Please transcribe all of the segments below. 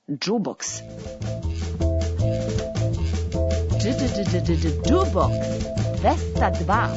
Jukebox. Jukebox 202.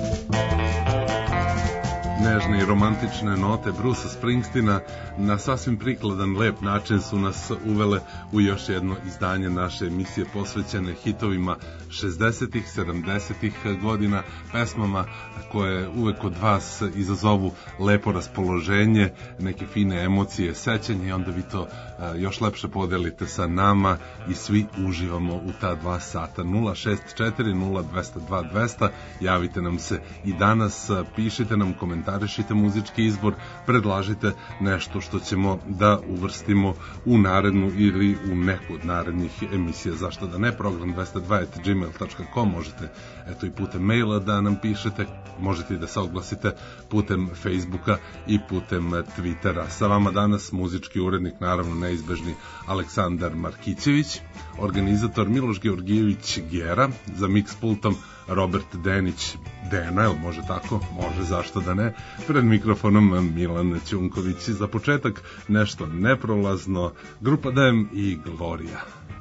Nežne i romantične note Brucea Springsteena na sasvim prikladan, lep način su nas uvele u još jedno izdanje naše emisije posvećene hitovima 60-ih, 70-ih godina, pesmama koje uvek kod vas izazovu lepo raspoloženje, neke fine emocije, sećanje i onda vi to još lepše podelite sa nama i svi uživamo u ta 2 sata. 064 0202 200, javite nam se i danas, pišite nam, komentarišite muzički izbor, predlažite nešto što ćemo da uvrstimo u narednu ili u neku od narednih emisija. Zašto da ne? Program 202@gmail.com, možete eto i putem maila da nam pišete, možete i da se oglasite putem Facebooka i putem Twittera. Sa vama danas muzički urednik, naravno neizbežni, Aleksandar Markićević, organizator Miloš Georgijević Gera, za mix pultom Robert Denić Dena, jel može tako? Može, zašto da ne? Pred mikrofonom Milan Ćunković. Za početak nešto neprolazno, Grupa Dem i Gloria.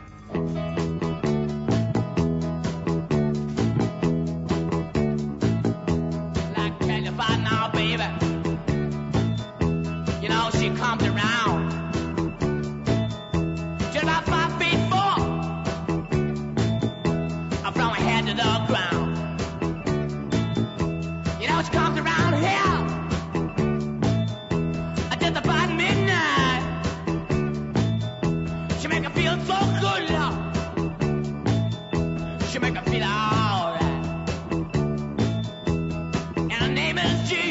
She comes around just about 5'4", from her head to the ground. You know she comes around here just about midnight. She make her feel so good, love. She make her feel alright. And her name is G.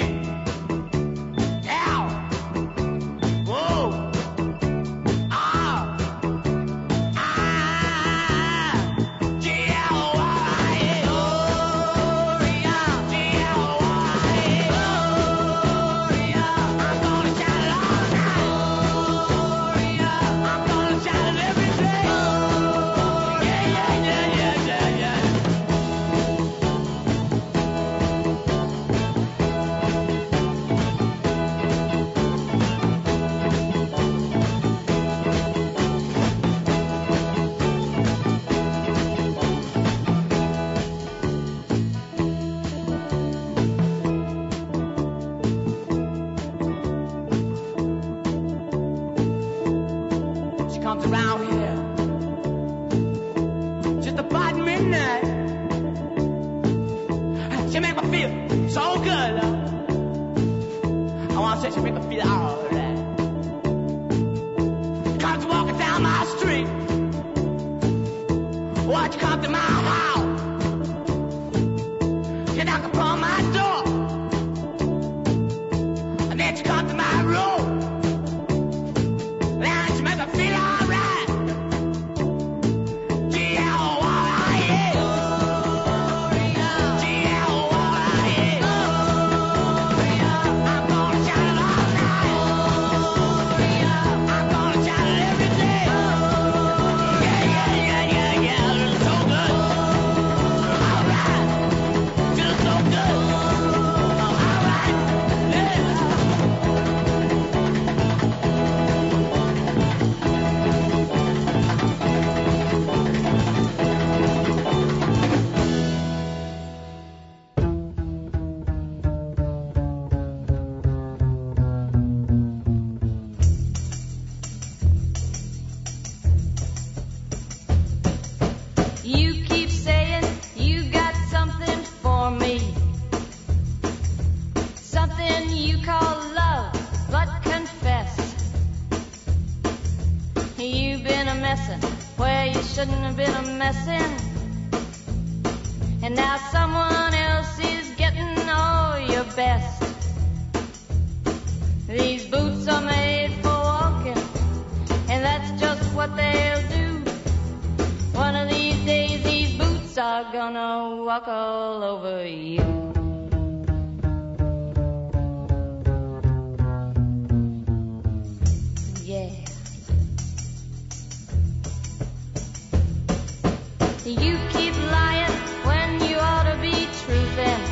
You keep lying when you ought to be truthing,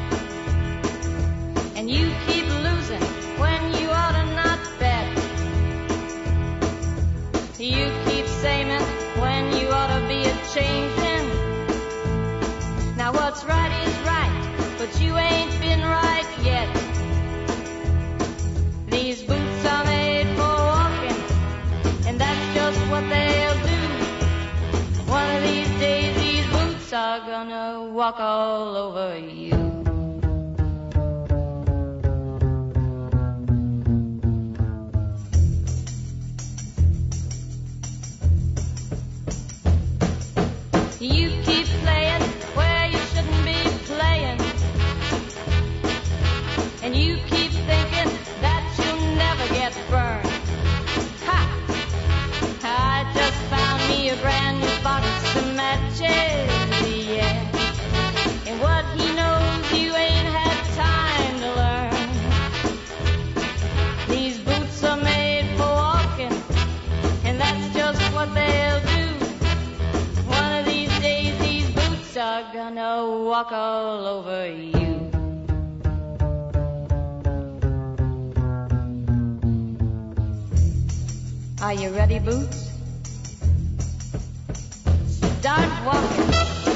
and you keep losing when you ought to not bet. You keep keep saying when you ought to be a-changing. Now what's right is right, but you ain't been right yet. These boots are made for walking, and that's just what they'll do. One of these days these boots are gonna walk all over you. You keep playing where you shouldn't be playing, and you keep thinking that you'll never get burned. Ha! I just found me a brand new box of matches, yeah. And what he knows you ain't had time to learn. These boots are made for walking, and that's just what they'll do. Are gonna walk all over you. Are you ready, Boots? Start walking.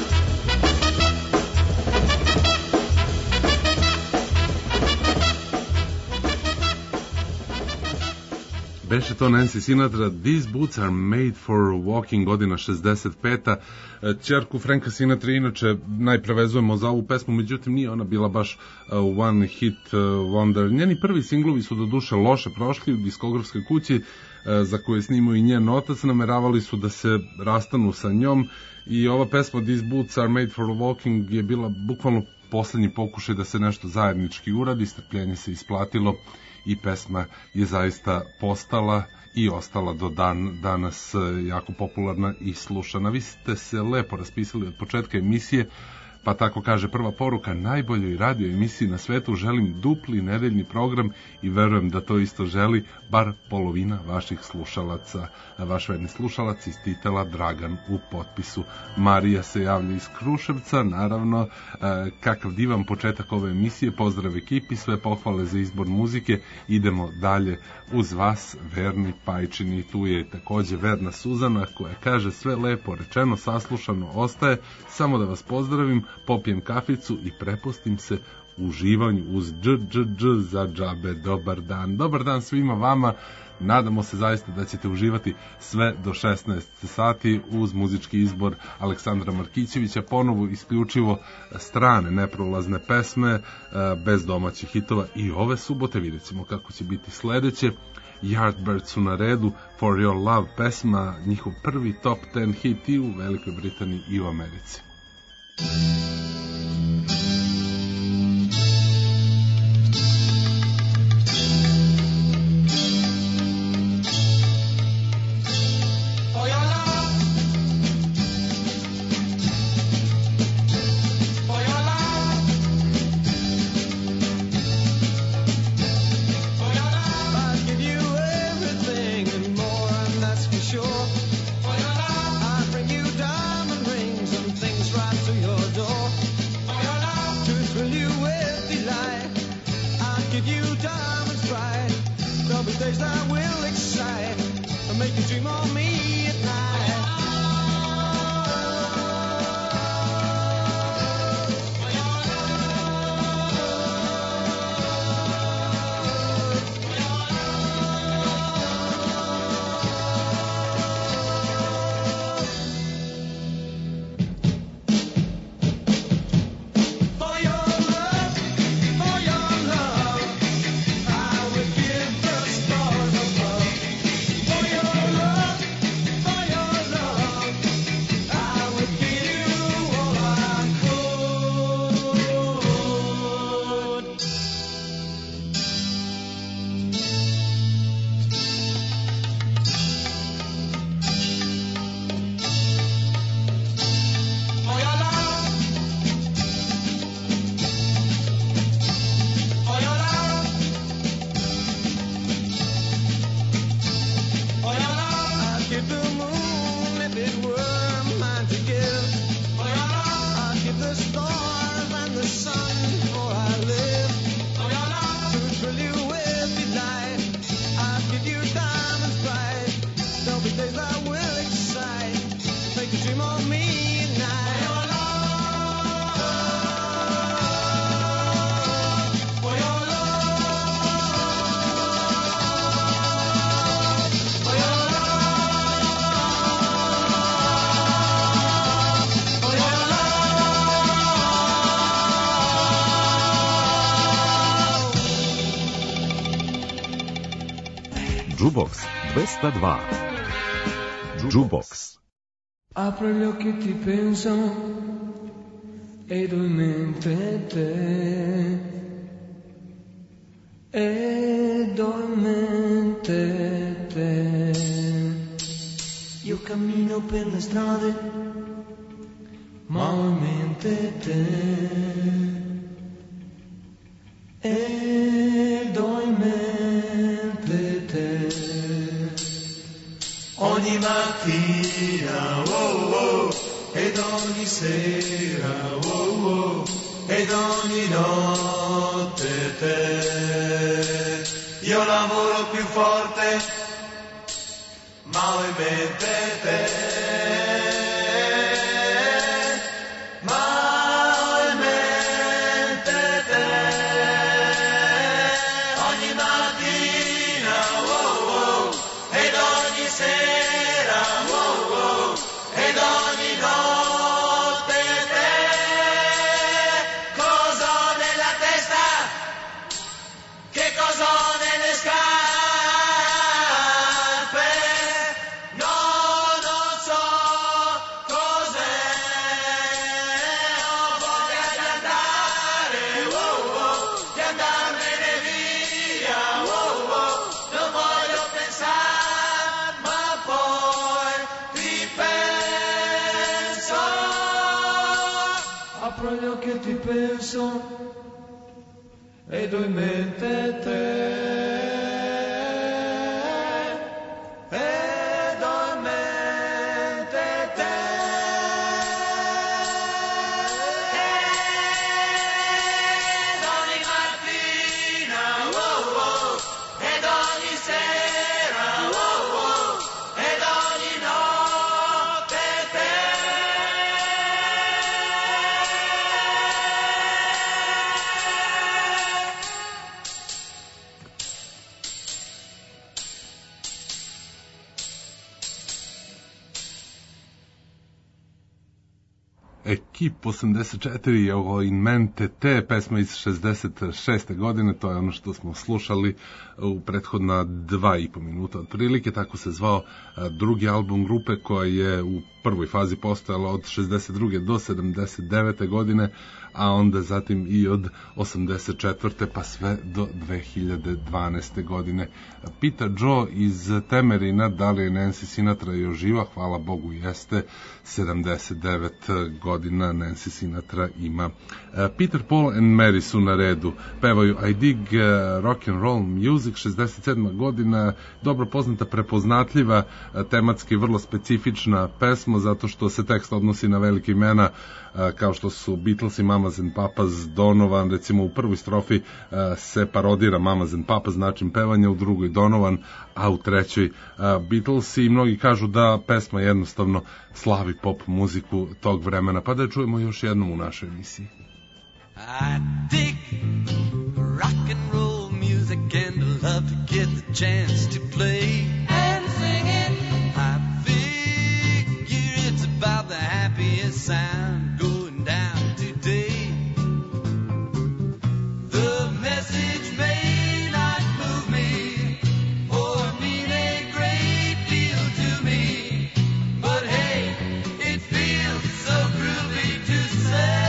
Beše to Nancy Sinatra, These boots are made for walking, godina 65. Ćerku Franka Sinatra inače najprevezujemo za ovu pesmu, međutim nije ona bila baš one hit wonder. Njeni prvi singlovi su do duše loše prošli u diskografskoj kući za koju je snimao i njen otac, nameravali su da se rastanu sa njom i ova pesma These boots are made for walking je bila bukvalno poslednji pokušaj da se nešto zajednički uradi, strpljenje se isplatilo i pesma je zaista postala i ostala do danas jako popularna i slušana. Vi ste se lepo raspisali od početka emisije, pa tako kaže prva poruka: najboljoj radio emisiji na svetu želim dupli nedeljni program i verujem da to isto želi bar polovina vaših slušalaca. Vaš verni slušalac iz titela Dragan u potpisu. Marija se javlja iz Kruševca, naravno, kakav divan početak ove emisije, pozdrav ekipi, sve pohvale za izbor muzike, idemo dalje uz vas, verni Pajčini. Tu je takođe verna Suzana koja kaže sve lepo rečeno, saslušano ostaje, samo da vas pozdravim, popijem kaficu i prepustim se uživanju uz dž za džabe. Dobar dan. Dobar dan svima vama. Nadamo se zaista da ćete uživati sve do 16 sati uz muzički izbor Aleksandra Markićevića, ponovo isključivo strane neprolazne pesme, bez domaćih hitova i ove subote. Vidjet ćemo kako će biti sledeće. Yardbirds su na redu, For Your Love pesma, njihov prvi top 10 hit i u Velikoj Britaniji i u Americi. Sure. I bring you diamond rings and things right to your door. Jukebox 202. Jukebox. Apro gli occhi e ti penso ed ho in mente te, ed ho in mente te. Io cammino per le strade ma ho in mente te, ed ho in mente te. Ogni mattina, oh oh, ed ogni sera, oh oh, ed ogni notte te. Io lavoro più forte, ma ho in mente te. Penso ed ho in mente te, ed ho in mente te. Ed ogni mattina, oh oh, ed ogni sera, oh oh, ed ogni notte te. Ekip 84 je ovo In Mente Te, pesma iz 66. godine, to je ono što smo slušali u prethodna 2,5 minuta otprilike, tako se zvao drugi album grupe koja je u prvoj fazi postojala od 62. do 79. godine, a onda zatim i od 84. pa sve do 2012. godine. Pita Joe iz Temerina da li je Nancy Sinatra još živa, hvala Bogu jeste, 79 godina Nancy Sinatra ima. Peter, Paul and Mary su na redu, pevaju I Dig Rock and Roll Music, 67. godina, dobro poznata, prepoznatljiva, tematski vrlo specifična pesma, zato što se tekst odnosi na velike imena kao što su Beatles i Mamas and Papas, Donovan, recimo u prvoj strofi se parodira Mamas and Papas način pevanja, u drugoj Donovan, a u trećoj Beatles, i mnogi kažu da pesma jednostavno slavi pop muziku tog vremena, pa da čujemo još jednom u našoj emisiji. I dig rock and roll music and love to get the chance to play and sing it. I figure it's about the happiest sound going down today. The message may not move me or mean a great deal to me, but hey, it feels so groovy to say.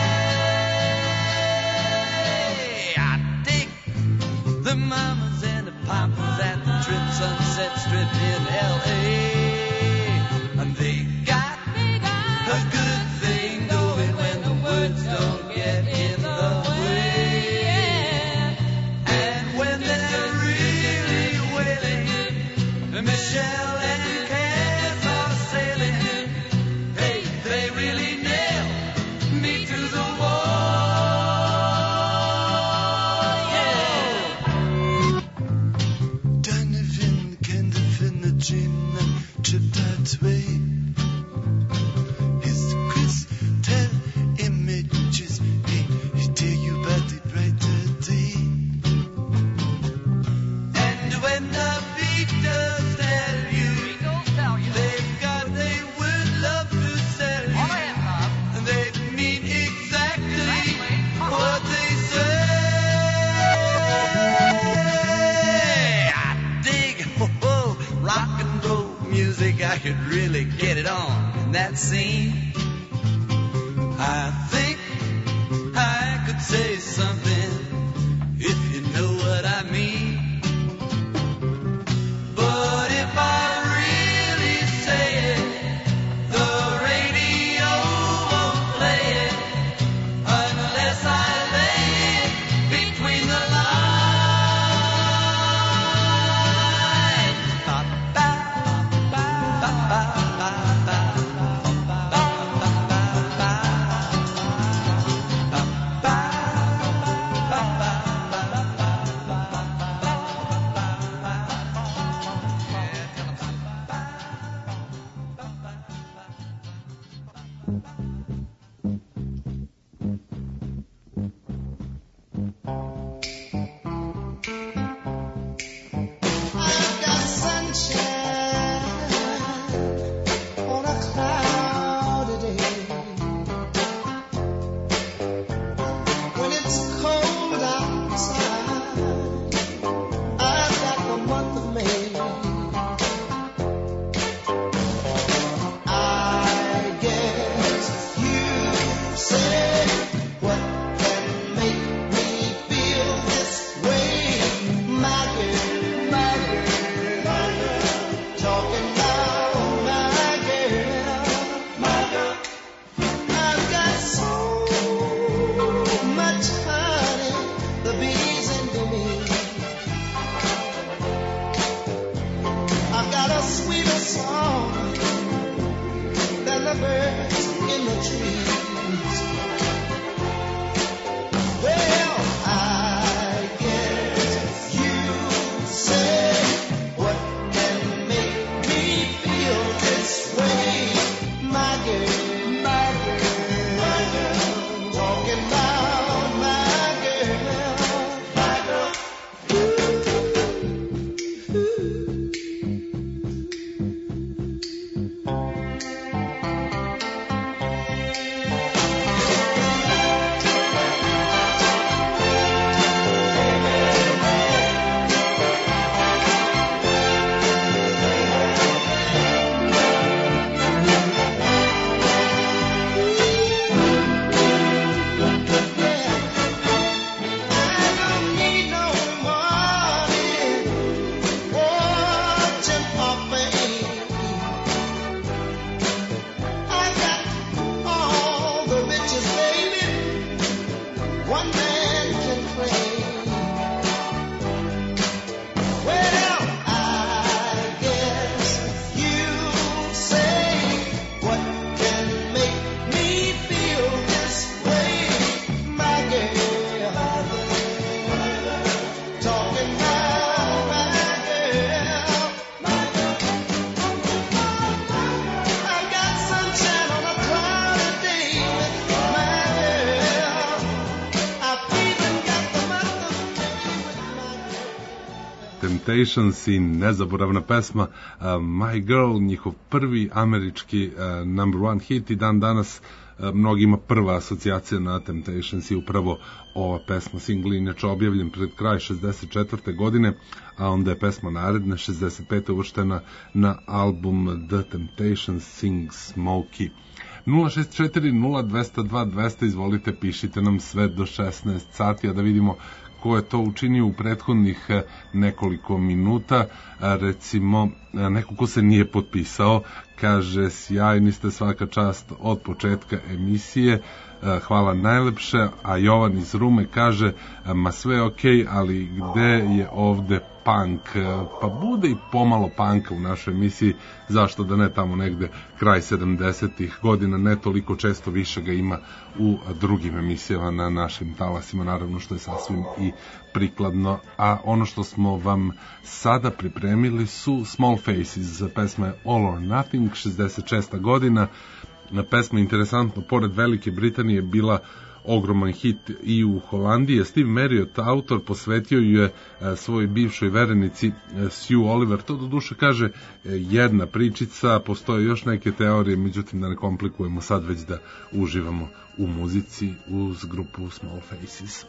The mamas and the papas at the Trip Sunset Strip in L.A. And they got a good thing going when the words don't get in the way. And when they're really wailing, Michelle and Cass are sailing. Hey, they really nail me to the wall. Trip that way. His crystal images, hey, he tell you about the brighter day. And when the Beatles tell you, they've got they would love to sell you, and they mean exactly what they say. I dig. could really get it on in that scene. I think I could say something if you know what I mean. But if I really say it, the radio won't play it unless I lay it between the lines. I've got sunshine on a cloudy day. When it's cold outside, I've got the month of May. I guess you say what can make me feel this way, my girl, my girl, my girl. Talking about my girl, my girl. I've got so much honey, the bees envy me. I've got a sweeter song than the birds in the trees. Well, I guess you say what can make me feel this way, my girl, my girl, my girl. Talking about my girl, my girl. I don't need no money watching off me. I got all the riches, baby, one man can claim. Well, I guess you say what can make me feel this way, my girl. Talking about my girl, my girl. I've got sunshine on a cloudy day with my girl. I've even got the month of May with my girl. Temptations i nezaboravna pesma My Girl, njihov prvi američki number one hit i dan danas mnogima prva asocijacija na Temptations je upravo ova pesma. Singl inače objavljen pred kraj 64. godine, a onda je pesma naredne 65. uvrštena na album The Temptations Sing Smokey. 064-0202-200, izvolite, pišite nam sve do 16 sati, a da vidimo ko je to učinio u prethodnih nekoliko minuta. Recimo, neko ko se nije potpisao, kaže: sjajni ste, svaka čast od početka emisije, hvala najlepše. A Jovan iz Rume kaže: ma sve je okej, ali gde je ovde punk? Pa bude i pomalo punka u našoj emisiji, zašto da ne, tamo negde kraj 70-ih godina, ne toliko često, više ga ima u drugim emisijama na našim talasima, naravno, što je sasvim i prikladno. A ono što smo vam sada pripremili su Small Faces, pesma je All or Nothing, 66. godina. Pesma, interesantno, pored Velike Britanije bila ogroman hit i u Holandiji. Steve Marriott, autor, posvetio ju je svojoj bivšoj verenici Sue Oliver. To do duše kaže jedna pričica, postoje još neke teorije, međutim da ne komplikujemo sad, već da uživamo u muzici uz grupu Small Faces.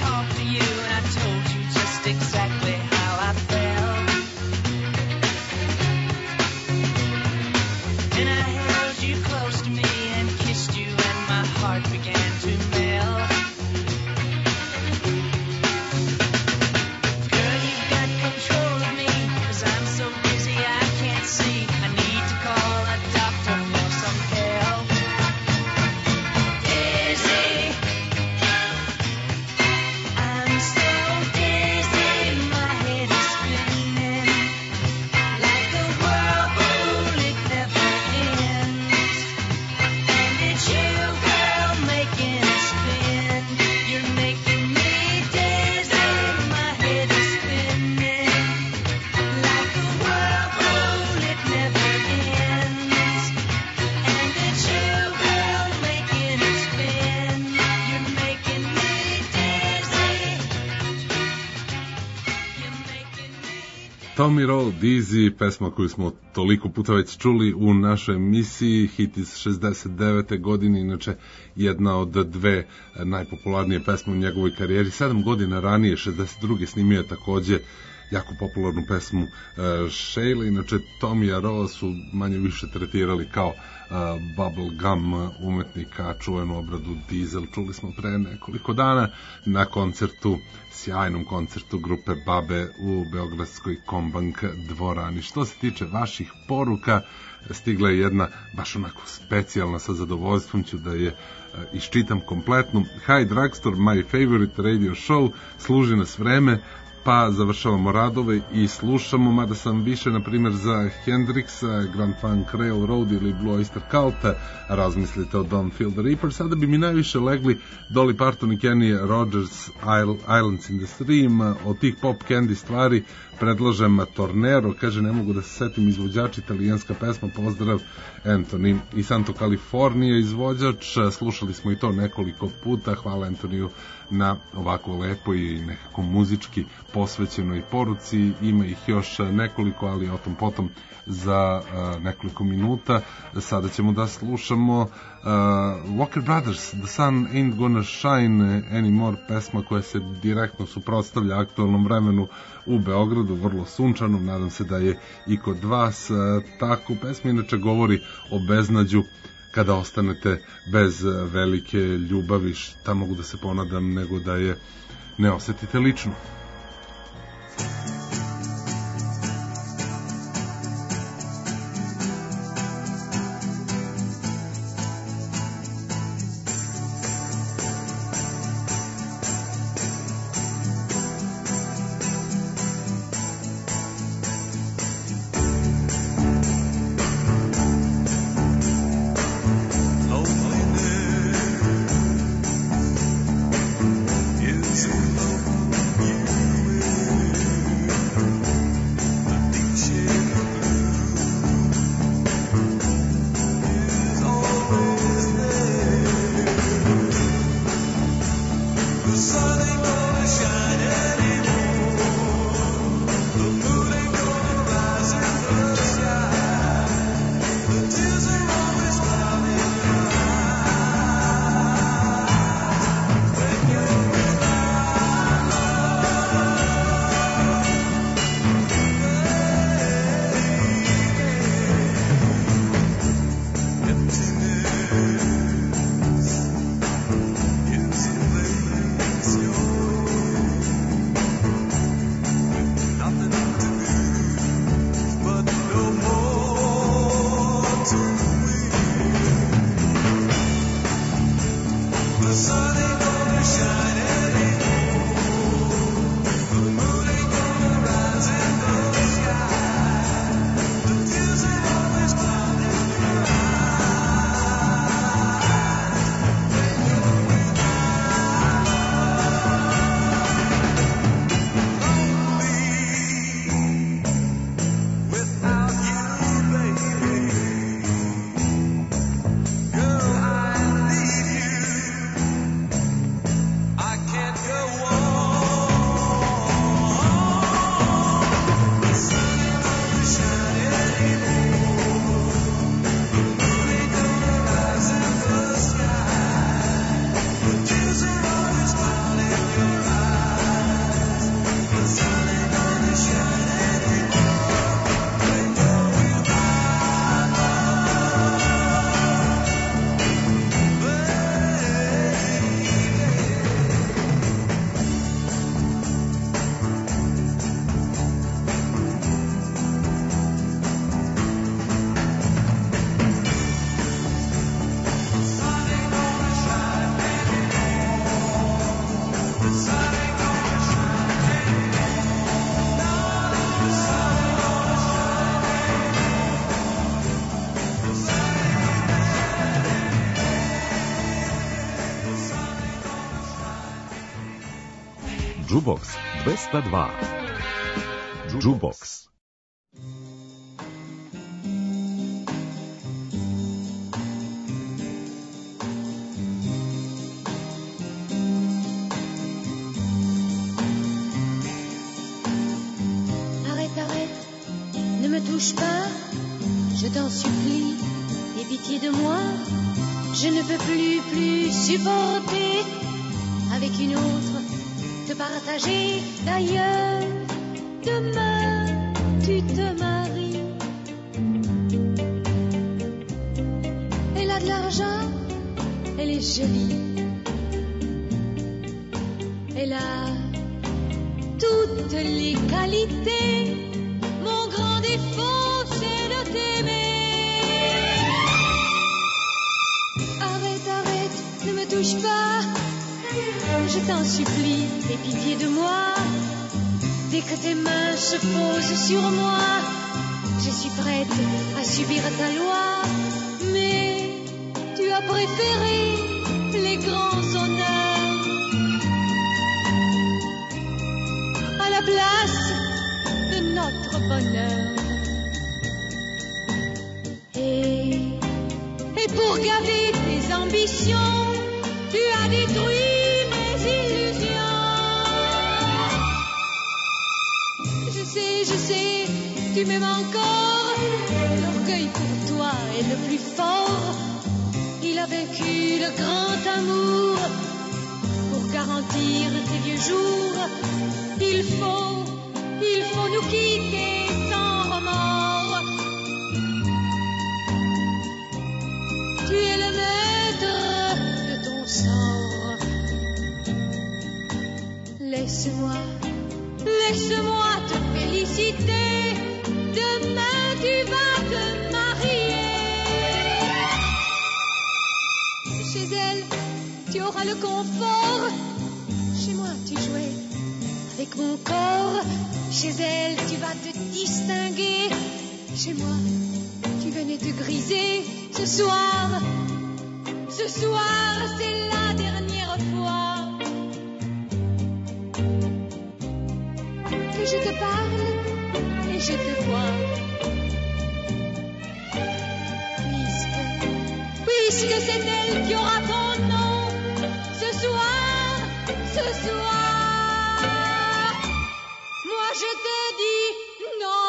talked to you and I told you just exactly how I felt. Then I held you close to me and kissed you and my heart began to melt. Girl, you've got control of me, 'cause I'm so busy I can't see. I need to call a doctor for some help. Dizzy, I'm so dizzy, my head is spinning like a whirlpool, it never ends. And it's you, girl, making it spin. You're making me dizzy, my head is spinning like a whirlpool, it never ends. And it's you, girl, making it spin. You're making me dizzy. You're making me dizzy. Tommy Roll, Dizzy, pesma koju smo toliko puta već čuli u našoj emisiji, hit iz 69. godine, inače jedna od dve najpopularnije pesme u njegovoj karijeri. 7 godina ranije, 62. snimio je takođe jako popularnu pesmu Sheila. Inače, Tommy Roll su manje više tretirali kao bubblegum umetnika, čuvenu obradu Diesel. Čuli smo pre nekoliko dana na koncertu, sjajnom koncertu grupe Babe u beogradskoj Kombank dvorani. Što se tiče vaših poruka, stigla je jedna baš onako specijalna, sa zadovoljstvom ću da je iščitam kompletnu. Hi Drugstore, my favorite radio show, služi nas vreme, pa završavamo radove i slušamo, mada sam više, na primjer, za Hendrixa, Grand Funk Railroad ili Blue Oyster Cult, razmislite o Don't Feel the Reaper. Sada bi mi najviše legli Dolly Parton i Kenny Rogers, Islands in the Stream. Od tih pop candy stvari predlažem Tornero, kaže ne mogu da se setim izvođač, italijanska pesma, pozdrav Anthony. I Santo California izvođač, slušali smo i to nekoliko puta, hvala Antoniju na ovako lepo i nekako muzički posvećenoj poruci. Ima ih još nekoliko, ali o tom potom za nekoliko minuta. Sada ćemo da slušamo Walker Brothers, The Sun Ain't Gonna Shine Anymore, pesma koja se direktno suprotstavlja aktualnom vremenu u Beogradu, vrlo sunčanom. Nadam se da je i kod vas tako. Pesma inače govori o beznađu kada ostanete bez velike ljubavi. Šta mogu da se ponadam nego da je ne osetite lično. It's Jukebox 202. Jukebox. Arrête, arrête, ne me touche pas, je t'en supplie, aie pitié de moi. Je ne peux plus supporter avec une autre te partager. D'ailleurs, demain tu te maries. Elle a de l'argent, elle est jolie, elle a toutes les qualités. Mon grand défaut, c'est de t'aimer. Arrête, arrête, ne me touche pas, je t'en supplie, aie pitié de moi. Dès que tes mains se posent sur moi, je suis prête à subir ta loi. Mais tu as préféré les grands honneurs à la place de notre bonheur. Et pour gaver tes ambitions, tu as détruit mes illusions. Je sais, tu m'aimes encore. L'orgueil pour toi est le plus fort. Il a vaincu le grand amour. Pour garantir tes vieux jours, il faut nous quitter sans remords. Tu es le maître de ton sort. Laisse-moi te féliciter. Demain tu vas te marier. Chez elle, tu auras le confort. Chez moi, tu jouais avec mon corps. Chez elle, tu vas te distinguer. Chez moi, tu venais te griser. Ce soir, c'est la dernière fois que je te parle et je te vois. Puisque c'est elle qui aura ton nom. Ce soir, moi je te dis non.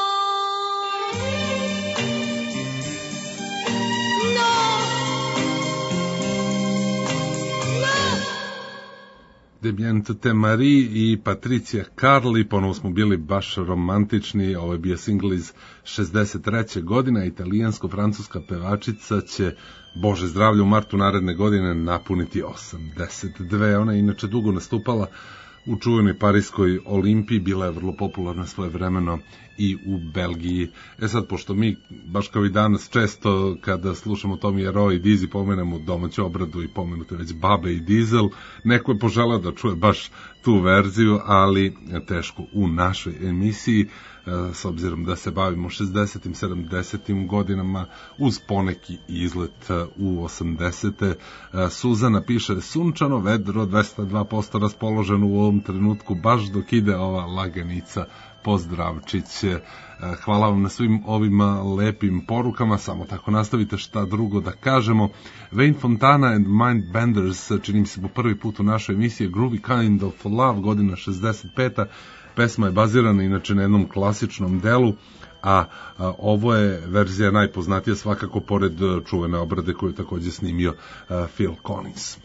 Demiento Te Marie i Patricia Carli, ponovo smo bili baš romantični, ovo je bio singl iz 63. godina, italijansko-francuska pevačica će, Bože zdravlje, u martu naredne godine napuniti 82. Ona je inače dugo nastupala u čuvenoj Parijskoj olimpiji, bila je vrlo popularna svoje vremeno i u Belgiji. Sad, pošto mi, baš kao i danas, često kada slušamo Tommy Roy i Dizzy pomenemo domaću obradu i pomenute već Babe i Dizel, neko je poželao da čuje baš tu verziju, ali teško u našoj emisiji, s obzirom da se bavimo 60. 70. godinama uz poneki izlet u 80. Suzana piše: sunčano, vedro, 202% raspoloženo u ovom trenutku, baš dok ide ova laganica. Pozdravčić. Hvala vam na svim ovim lepim porukama, samo tako nastavite, šta drugo da kažemo. Wayne Fontana and Mindbenders, čini mi se po prvi put u našoj emisiji, Groovy Kind of Love, godina 65. Pesma je bazirana inače na jednom klasičnom delu, a ovo je verzija najpoznatija svakako pored čuvene obrade koju je takođe snimio Phil Collins.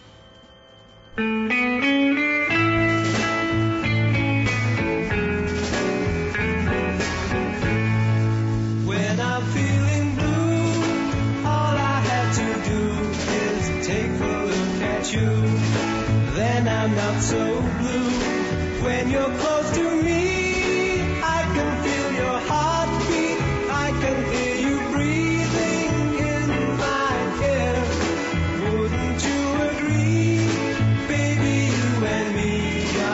When I'm feeling blue, all I have to do is take a look at you. Then I'm not so blue. When you're close to me, I can feel your heartbeat. I can hear you breathing in my ear. Wouldn't you agree, baby? You and me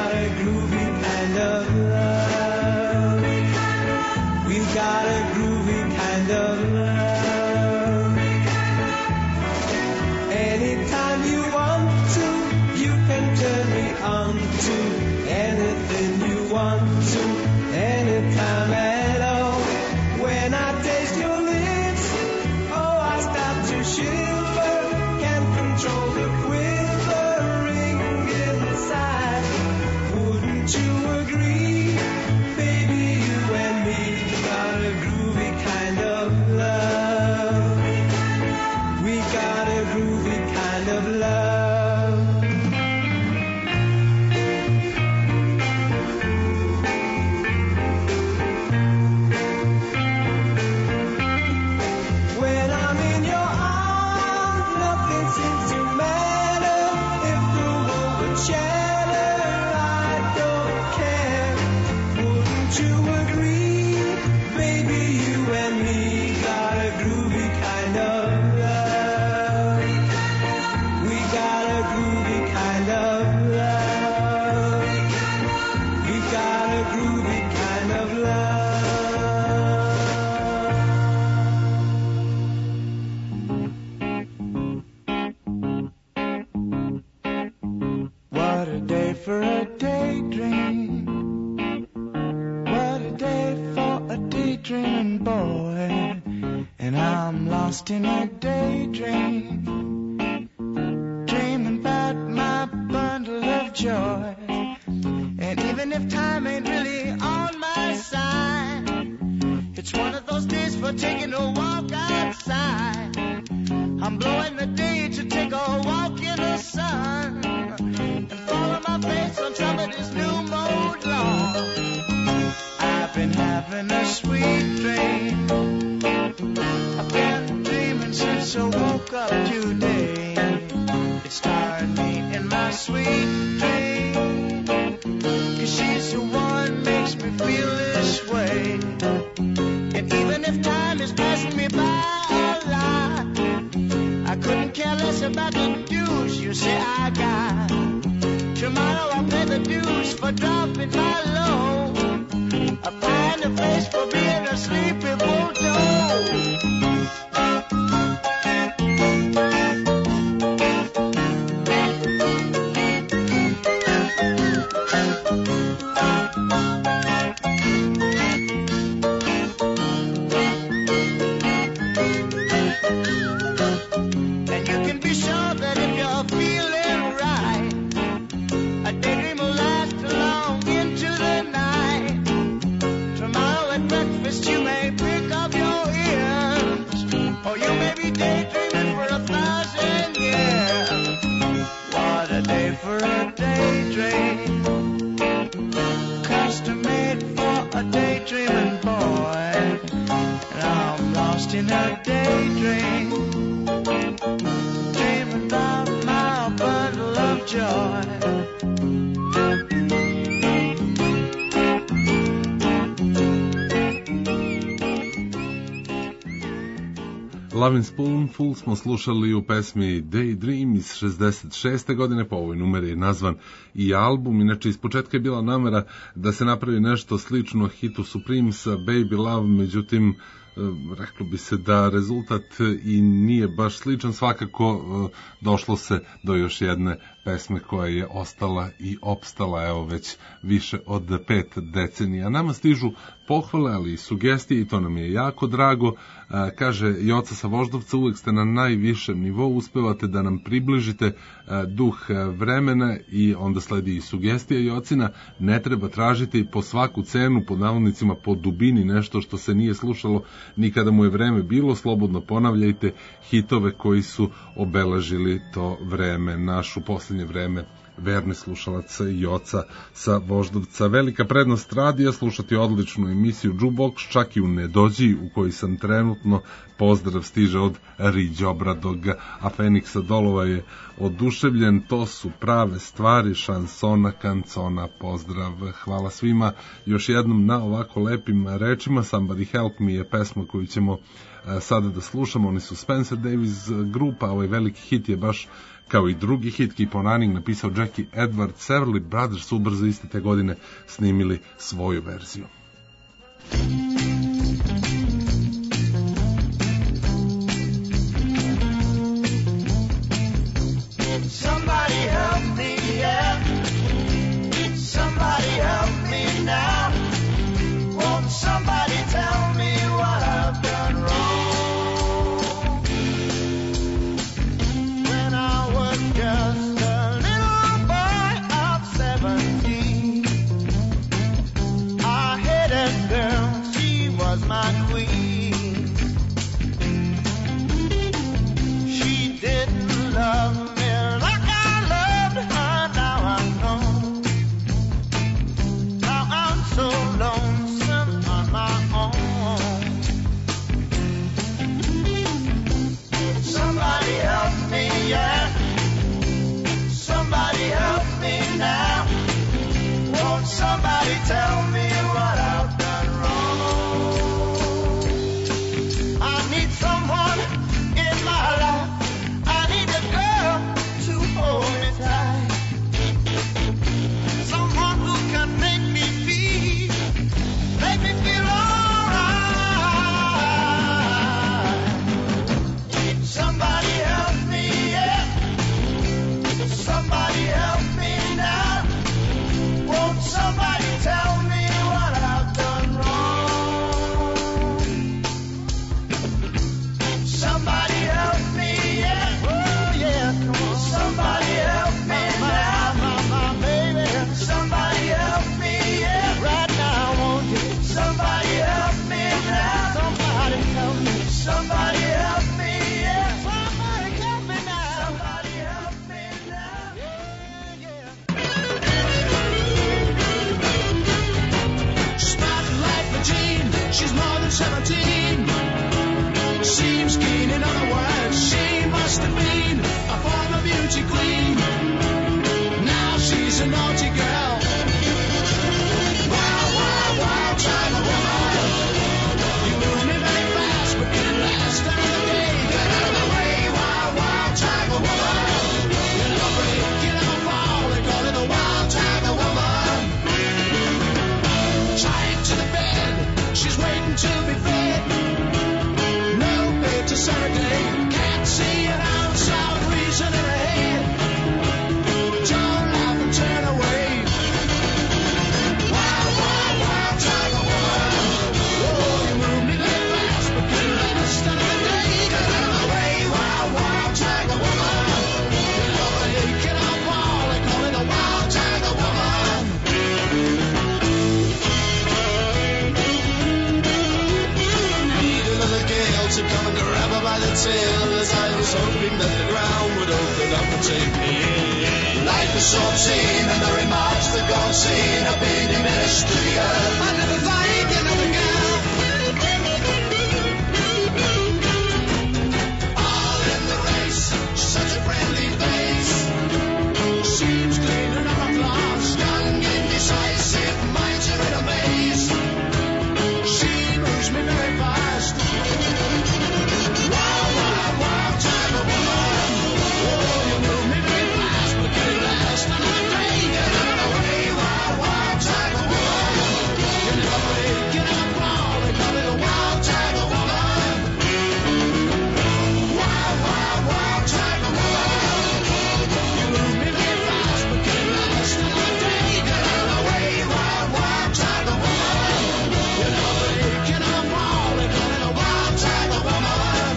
day for a daydream. What a day for a daydreaming boy. And I'm lost in a daydream, dreaming about my bundle of joy. And even if time ain't really on my side, it's one of those days for taking a walk outside. I'm blowing the day to take a walk in the sun and follow my face on somebody's new mode lawn. I've been having a sweet dream. I've been dreaming since I woke up today. It started me in my sweet dream, 'cause she's the one makes me feel this way. And even if time is passing me by a lot, I couldn't care less about the dues you say I got. Tomorrow I'll pay the dues for dropping my load. I find a face for being a sleepy bulldog. And you can be sure that if you're feeling right, a daydream will last long into the night. Tomorrow at breakfast you may pick up your ears, or you may be daydreaming for 1,000 years. What a day for a daydream, custom made for a daydreaming boy. And I'm lost in a daydream, dreaming about my bundle of joy. Lovin' Spoonful smo slušali u pesmi Daydream iz 66. godine, po ovoj numeri je nazvan i album. Inače, iz početka je bila namera da se napravi nešto slično hitu Supremesa Baby Love, međutim, reklo bi se da rezultat i nije baš sličan. Svakako došlo se do još jedne pesme koja je ostala i opstala evo već više od 5 decenija. Nama stižu pohvale, ali i sugestije i to nam je jako drago. Kaže Joca sa Voždovca, uvek ste na najvišem nivou, uspevate da nam približite duh vremena. I onda sledi i sugestija Jocina, ne treba tražiti po svaku cenu, pod navodnicima po dubini, nešto što se nije slušalo nikada mu je vreme bilo. Slobodno ponavljajte hitove koji su obeležili to vreme, našu posljednje vreme. Verni slušalac Joca sa Voždovca. Velika prednost radija slušati odličnu emisiju Jukebox, čak i u nedođi u kojoj sam trenutno. Pozdrav stiže od Riđe Obradog, a Feniksa Dolova je oduševljen. To su prave stvari, šansona, kancona. Pozdrav, hvala svima još jednom na ovako lepim rečima. Somebody Help Me je pesma koju ćemo sada da slušamo. Oni su Spencer Davis grupa, ovaj veliki hit je baš kao i drugi hit Keep on Running napisao Jackie Edwards. Everly Brothers su ubrzo iste te godine snimili svoju verziju. Somebody help me, yeah. Somebody help me now. Won't somebody tell me what I've done wrong? When I was just a little boy of 17, I had a girl, she was my queen. She didn't love me so lonesome on my own. Somebody help me, yeah. Somebody help me now. Won't somebody tell me what I've done wrong? I need someone in my life. I need a girl to hold me tight. Someone who can make me feel, make me feel alright. Somebody help me, yeah. Somebody help me now. 17. Seems keen, in other words, she must have been a former beauty queen. Now she's a naughty girl. Wow, wow, wow, tiger woman. You move me very fast, but can't last another day. Get out of the way, wow, wow, tiger woman. You never break, you never fall. They call it a wild tiger woman. Tied to the bed, she's waiting to be fed. No bed to Saturday. Can't see an ounce of reason in her head. Don't laugh and turn away. Wow, wow, wow, tiger woman. Oh, you move me very fast, but can't last another day. Get out of the way, wow, wow, tiger woman. You never break, you never fall. They call it a wild tiger woman. Need another gale to come and grab her by the tail, as I was hoping that the ground would open up and take me in. Life is so obscene, and the remarks that go unseen have been diminished to the earth. I never find another girl. All in the race, she's such a friendly face. Seems clean and not a flaw, young, indecisive, minds are in a maze. She moves me very fast. Wow, wow, wow, tiger woman. Oh, you move me very fast, but can't last another day. Get out of the way, wow, wow, tiger woman. You never break, you never fall. They call it a wild tiger woman. Wow, wow, wow, tiger woman. You move me very fast, but can't last another day. Get out of the way, wow, wow, tiger woman. You never break, you never fall. They call it a wild tiger woman.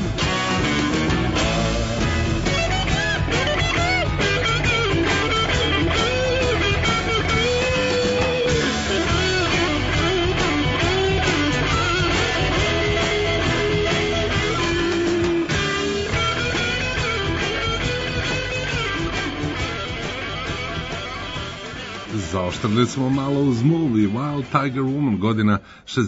Zaoštrili smo malo uz movie Wild Tiger Woman, godina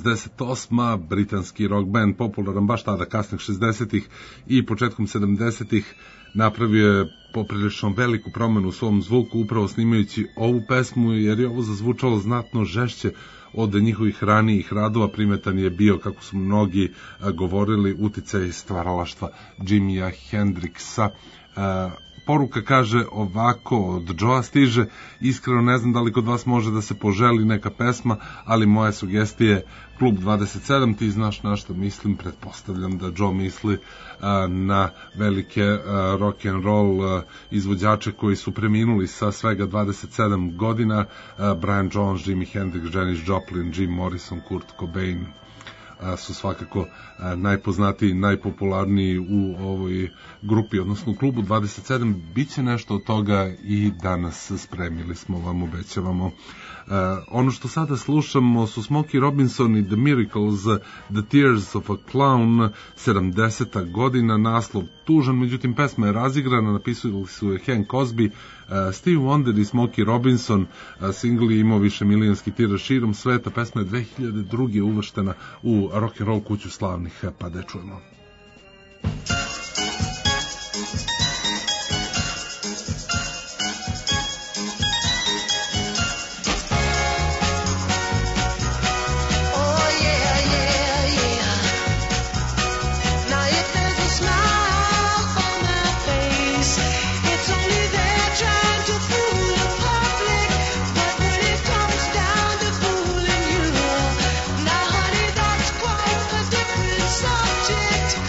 68. Britanski rock band, popularan baš tada kasnih 60-ih i početkom 70-ih, napravio je poprilično veliku promenu u svom zvuku upravo snimajući ovu pesmu, jer je ovo zazvučalo znatno žešće od njihovih ranijih radova. Primetan je bio, kako su mnogi govorili, uticaj stvaralaštva Jimija Hendrixa. Poruka kaže ovako, od Joea stiže: iskreno ne znam da li kod vas može da se poželi neka pesma, ali moja sugestija je Klub 27, ti znaš na što mislim. Pretpostavljam da Joe misli na velike rock and roll izvođače koji su preminuli sa svega 27 godina, Brian Jones, Jimi Hendrix, Janis Joplin, Jim Morrison, Kurt Cobain su svakako najpoznatiji, najpopularniji u ovoj grupi, odnosno u Klubu 27. Biće nešto od toga i danas spremili smo vam, obećavamo. Ono što sada slušamo su Smokey Robinson i The Miracles, The Tears of a Clown, 70. godina, naslov tužan, međutim pesma je razigrana, napisali su je Hank Crosby, Steve Wonder i Smokey Robinson. Singl je imao više milijonski tiraž širom sveta, pesma je 2002. uvrštena u rock and roll kuću slavnih, pa da je čujemo. Now, honey, that's quite a different subject.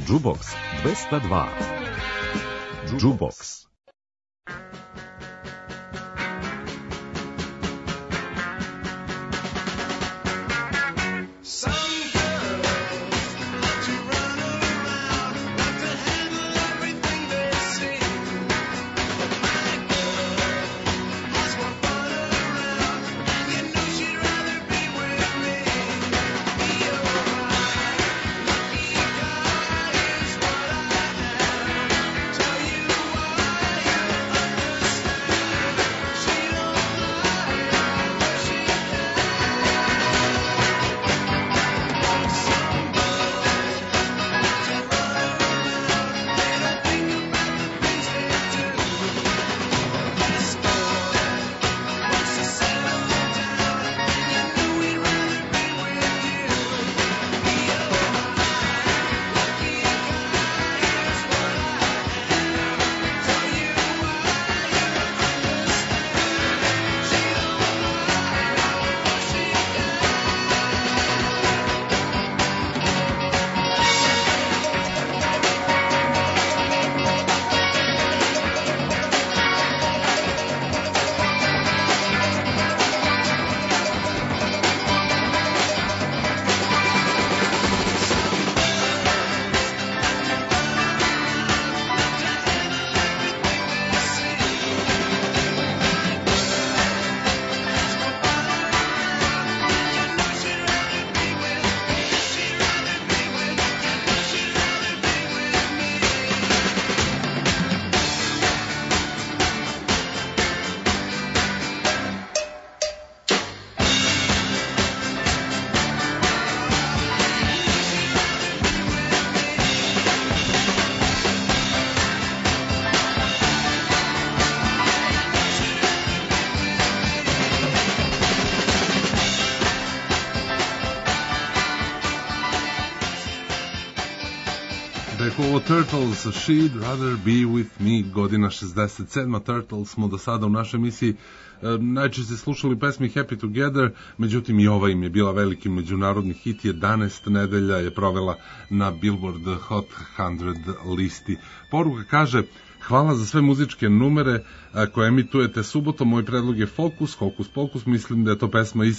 Jukebox 202. Jukebox. Ovo Turtles, She'd Rather Be With Me, godina 67. Turtles smo do sada u našoj emisiji najčešće slušali pesmi Happy Together, međutim i ova im je bila veliki međunarodni hit, 11 nedelja je provela na Billboard Hot 100 listi. Poruka kaže: hvala za sve muzičke numere koje emitujete subotom, moj predlog je Focus, Hokus Pokus, mislim da je to pesma iz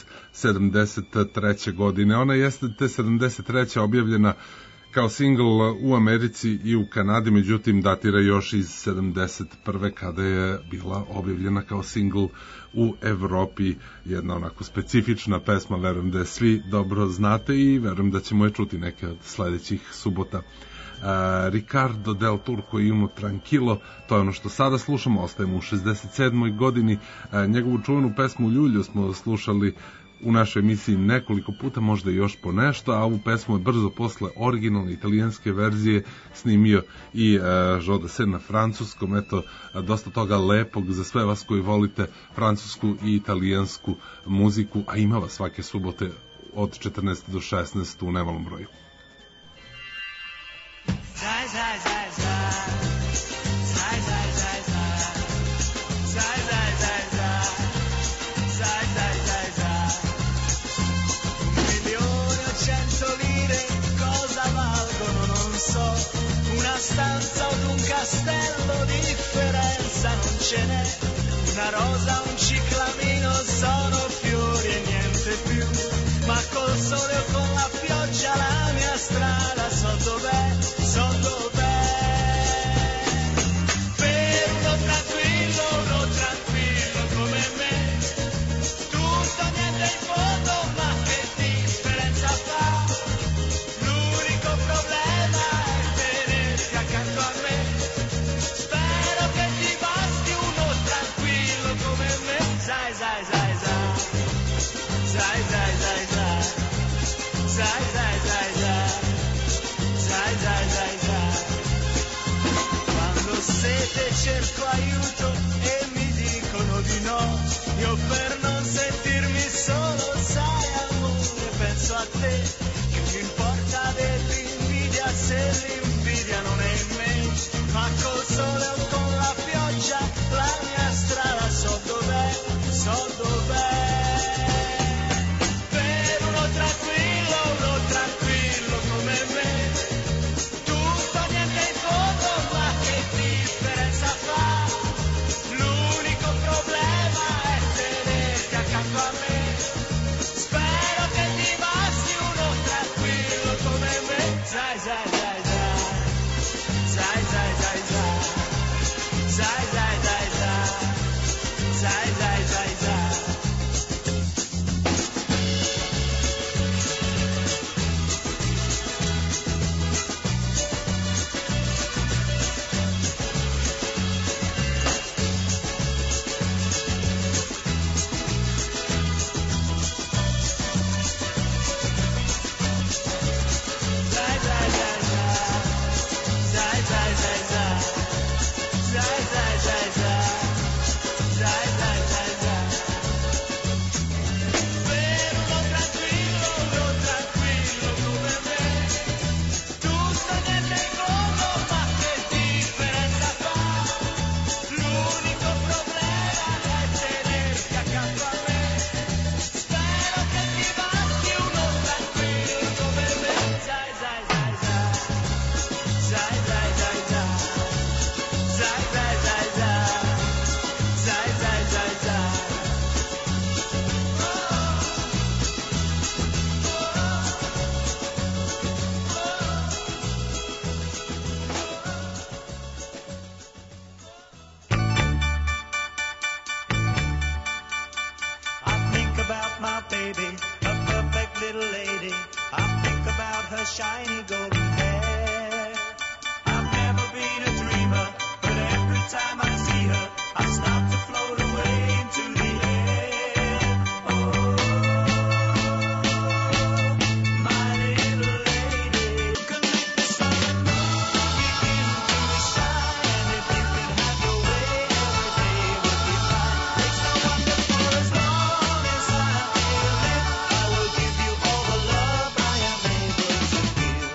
73. godine. Ona jeste te 73. objavljena kao single u Americi i u Kanadi, međutim datira još iz 71. kada je bila objavljena kao single u Evropi. Jedna onako specifična pesma, verujem da je svi dobro znate i verujem da ćemo je čuti neke od sledećih subota. Ricardo del Turco i Uno Tranquilo, to je ono što sada slušamo, ostajemo u 67. godini. Njegovu čuvenu pesmu Ljulju smo slušali u našoj emisiji nekoliko puta, možda još po nešto, a ovu pesmu je brzo posle originalne italijanske verzije snimio i Joe Dassin na francuskom. Eto, dosta toga lepog za sve vas koji volite francusku i italijansku muziku, a ima vas svake subote od 14 do 16 u nemalom broju. Zaj, zaj, zaj, zaj. Zaj, zaj, zaj, zaj. Zaj, zaj, zaj, zaj. Zaj, zaj, zaj, zaj. 1.100.000 lire cosa valgono non so. Una stanza od un castello, differenza non ce n'è. Una rosa, un ciclamino sono fiori e niente più. Ma col sole o con la pioggia la mia strada so dov'è, so dov'è. Per uno tranquillo come me, tutto niente in fondo, ma che differenza fa? L'unico problema è tenerti accanto a me. Spero che ti basti uno tranquillo come me. Sai, sai, sai, sai. Sai, sai, sai, sai. Sai, sai, sai, sai. Sai, sai, sai, sai. Quando sete cerco aiuto e mi dicono di no. Io per non sentirmi solo, sai amore, penso a te. Che mi importa dell'invidia se l'invidia non è in me. Ma col sole o con la pioggia la mia strada so dov'è, so dov'è. Per uno tranquillo come me, tutto shiny golden hair. I've never been a dreamer, but every time I see her, I start to float away into the air. Oh, my little lady, you can make the sun and moon begin to shine, and if you could have your way, every day would be fine. It's so wonderful as long as I live, I will give you all the love I am able to give.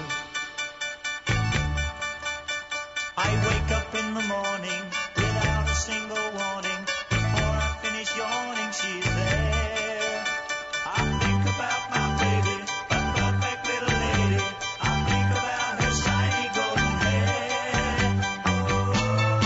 I wake up in the morning without a single warning. Before I finish yawning, she's there. I think about my baby, a perfect little lady. I think about her shiny golden hair. Oh,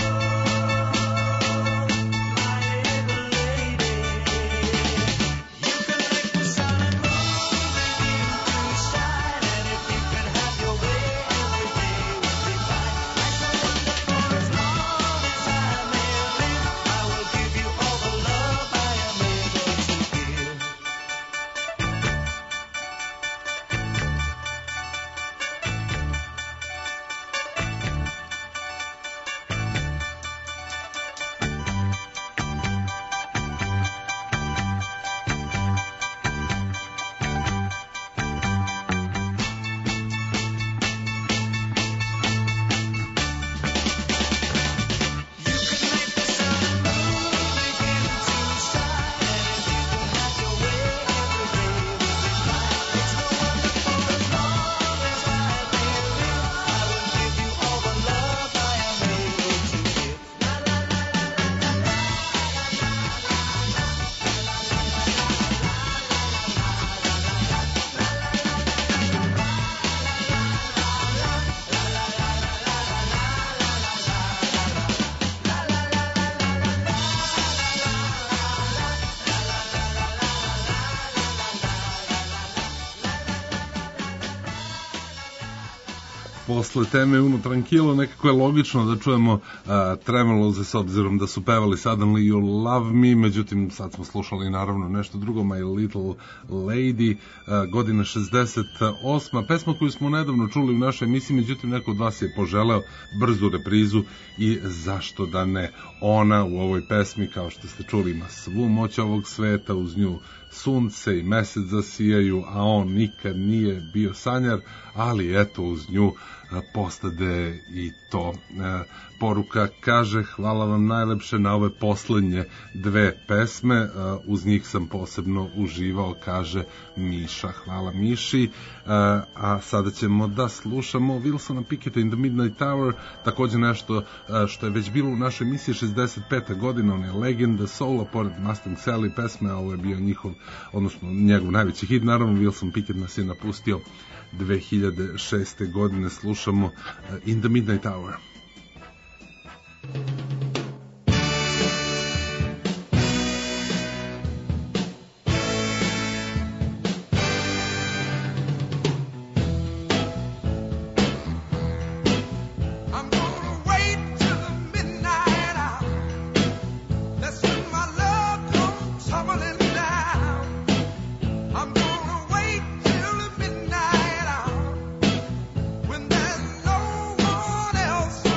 my little lady. You can make the sun and moon begin to shine, and if you could have your way, every day would be fine. Life's so wonderful as long as I may live, I will give you all the love I am able to give. You can make the sun and moon begin to shine, and if you could have your way, every day would be fine. It's so wonderful as long as I may live, I will give you all the love I am able to give. La la la la la la Posle teme Uno Tranquilo nekako je logično da čujemo Tremoloze s obzirom da su pevali Suddenly You Love Me, međutim sad smo slušali naravno nešto drugo, My Little Lady, godina 68. Pesma koju smo nedavno čuli u našoj emisiji, međutim neko od vas je poželeo brzu reprizu i zašto da ne. Ona u ovoj pesmi, kao što ste čuli, ima svu moć ovog sveta, uz nju sunce i mesec zasijaju, a on nikad nije bio sanjar, ali eto uz nju postade i to. Poruka kaže: hvala vam najlepše na ove poslednje dve pesme, uz njih sam posebno uživao, kaže Miša. Hvala Miši. A sada ćemo da slušamo Wilsona Picketta in the Midnight Hour, takođe nešto što je već bilo u našoj emisiji 65. godina, on je legenda soula, pored Mustang Sally pesme, a ovo je bio njihov, odnosno njegov najveći hit. Naravno, Wilson Pickett nas je napustio 2006. godine. Slušamo In the Midnight Hour. I'm gonna wait till the midnight hour. That's when my love comes tumbling down. I'm gonna wait till the midnight hour, when there's no one else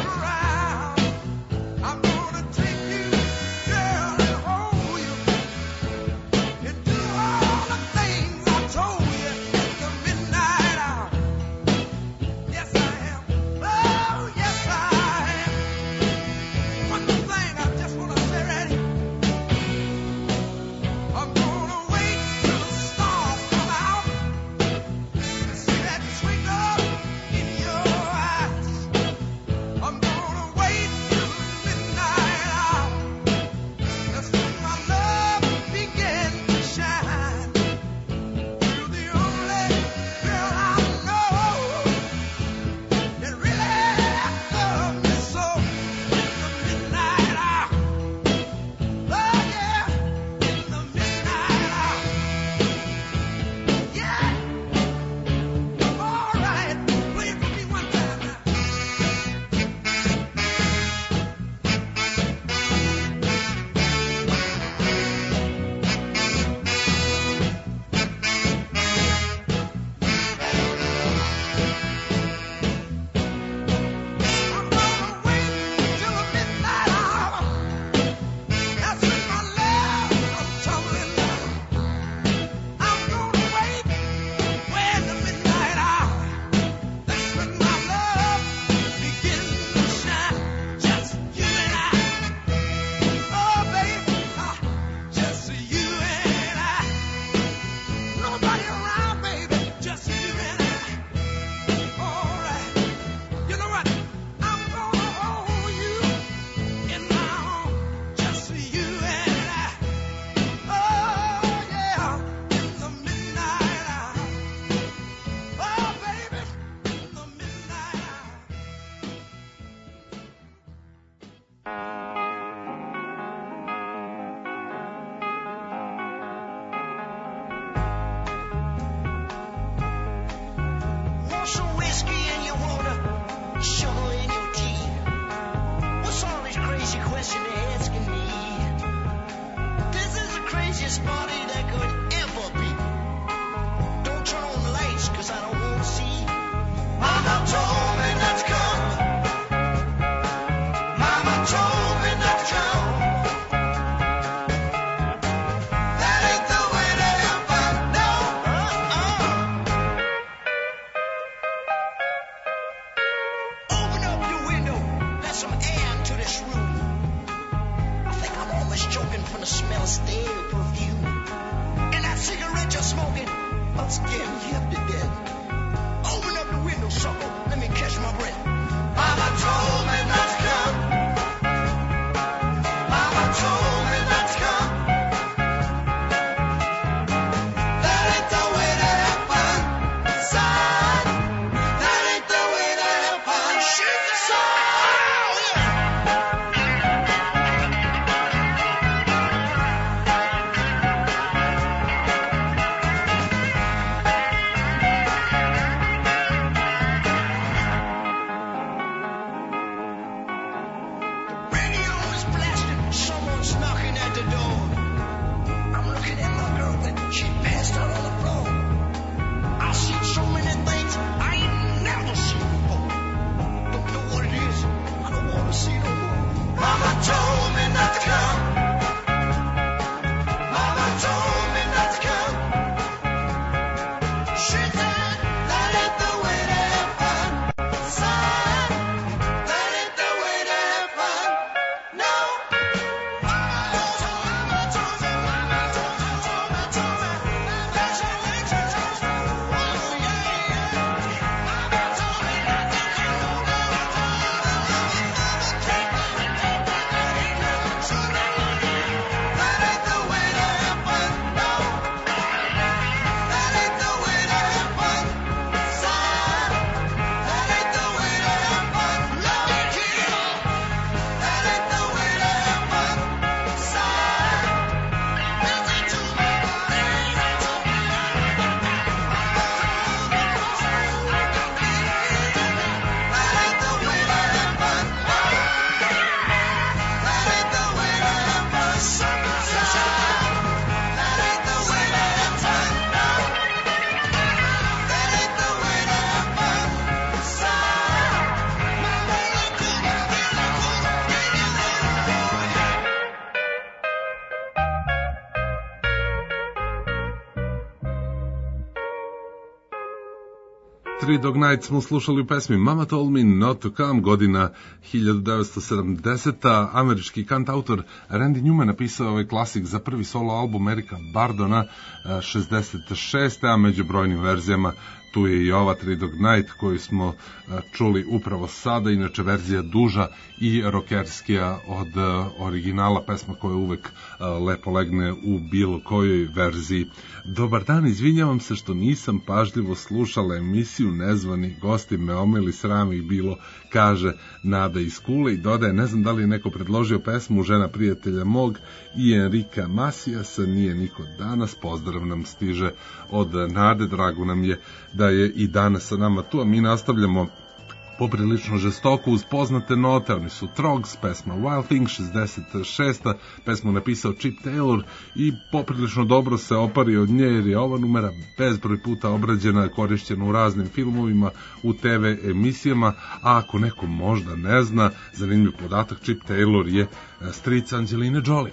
Three Dog Night smo slušali u pesmi Mama Told Me Not To Come, godina 1970. Američki kantautor Randy Newman napisao ovaj klasik za prvi solo album Erika Burdona 66. a među brojnim verzijama tu je i ova Three Dog Night koju smo čuli upravo sada, inače verzija duža i rokerskija od originala, pesma koja uvek lepo legne u bilo kojoj verziji. Dobar dan, izvinjavam se što nisam pažljivo slušala emisiju, nezvani gosti me omeli, sram ih bilo, kaže Nada iz Kule i dodaje, ne znam da li je neko predložio pesmu Žena prijatelja mog i Enrika Masijasa, nije niko danas, pozdrav nam stiže od Nade, drago nam je da je i danas sa nama tu, a mi nastavljamo poprilično žestoko uz poznate note, oni su Trogs, pesma Wild Thing 66. pesmu napisao Chip Taylor i poprilično dobro se opari od nje jer je ova numera bezbroj puta obrađena, korišćena u raznim filmovima, u TV emisijama, a ako neko možda ne zna, zanimljiv podatak, Chip Taylor je stric Angelina Jolie.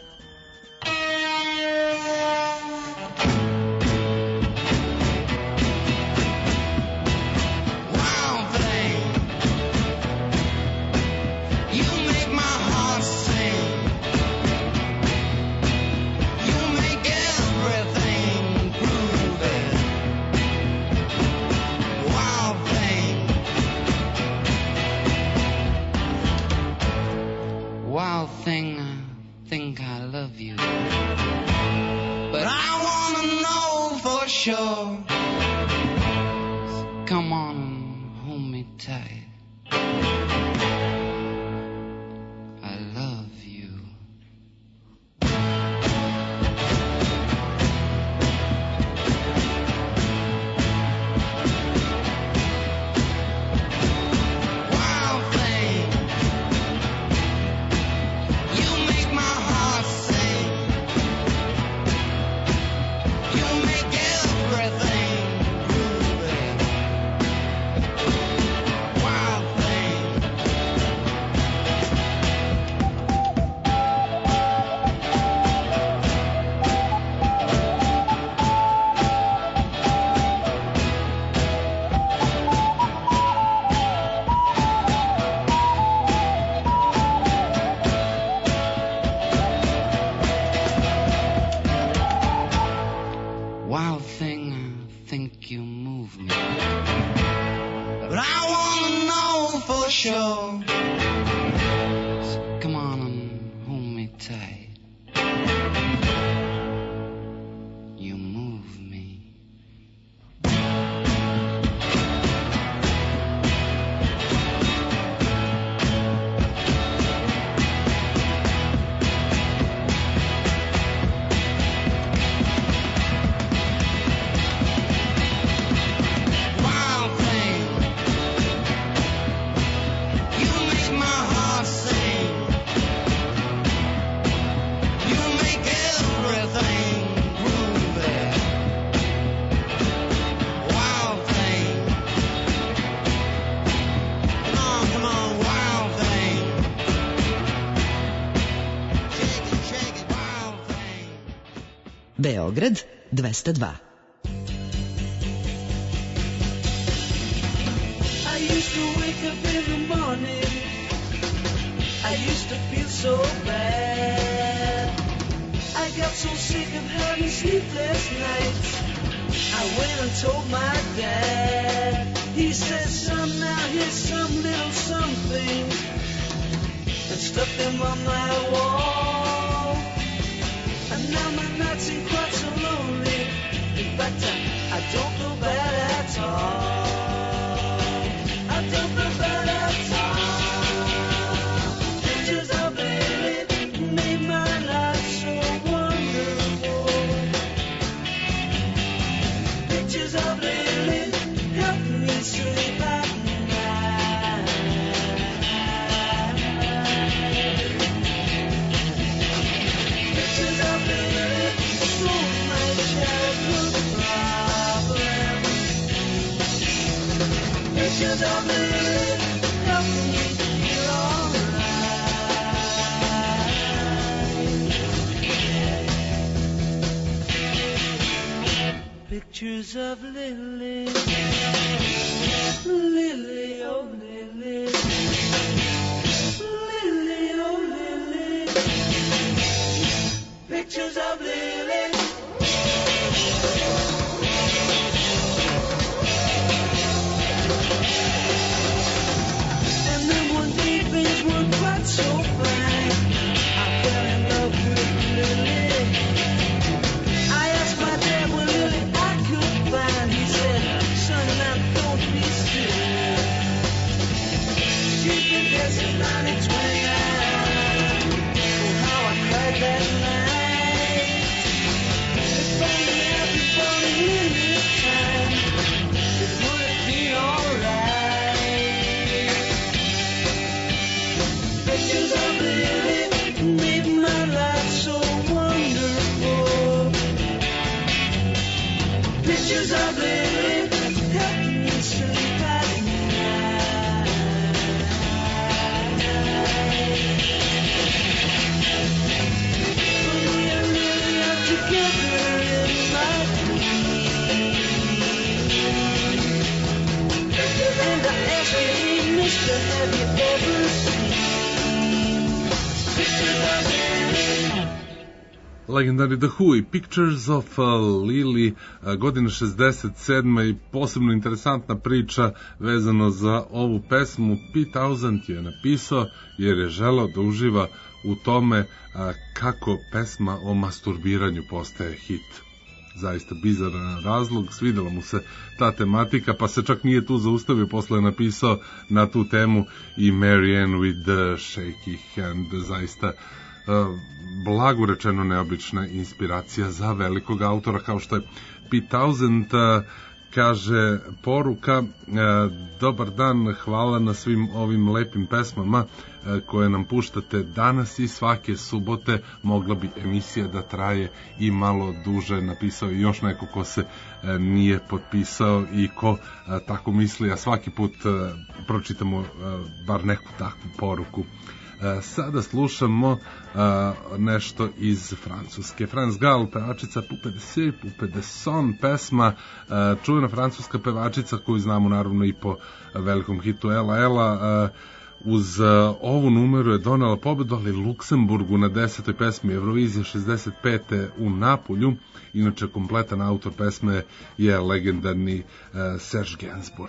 Beograd 202. I used to wake up in the morning, I used to feel so bad. I got so sick of having sleepless nights, I went and told my dad. He said, son, now here's some little something, and stuck them on my wall. And now my nights ain't quite so lonely, in fact I don't feel bad at all. I don't feel bad at all. Pictures of Lily made my life so wonderful. Pictures of Lily help me sleep at night. Pictures of Lily solve my childhood problems. Pictures of Lily help me feel alright. Pictures of Lily. Legendari The Who i Pictures of Lily, godina 67. i posebno interesantna priča vezano za ovu pesmu. Pete Townshend je napisao jer je želeo da uživa u tome kako pesma o masturbiranju postaje hit. Zaista bizaran razlog, svidela mu se ta tematika, pa se čak nije tu zaustavio, posle je napisao na tu temu i Mary Ann with the Shaky Hand. Zaista blago rečeno neobična inspiracija za velikog autora kao što je Pete Townshend. Kaže poruka, dobar dan, hvala na svim ovim lepim pesmama koje nam puštate danas i svake subote. Mogla bi emisija da traje i malo duže. Napisao je još neko ko se nije potpisao i ko tako misli, a svaki put pročitamo bar neku takvu poruku. Sada slušamo nešto iz Francuske. France Gall, pevačica Poupée de Cire, Poupée de Son, pesma, čuvena francuska pevačica koju znamo naravno i po velikom hitu Ela Ela. Uz ovu numeru je donela pobedu, ali Luksemburgu na 10. pesmi Eurovizije 65. u Napolju. Inače, kompletan autor pesme je legendarni Serge Gainsbourg.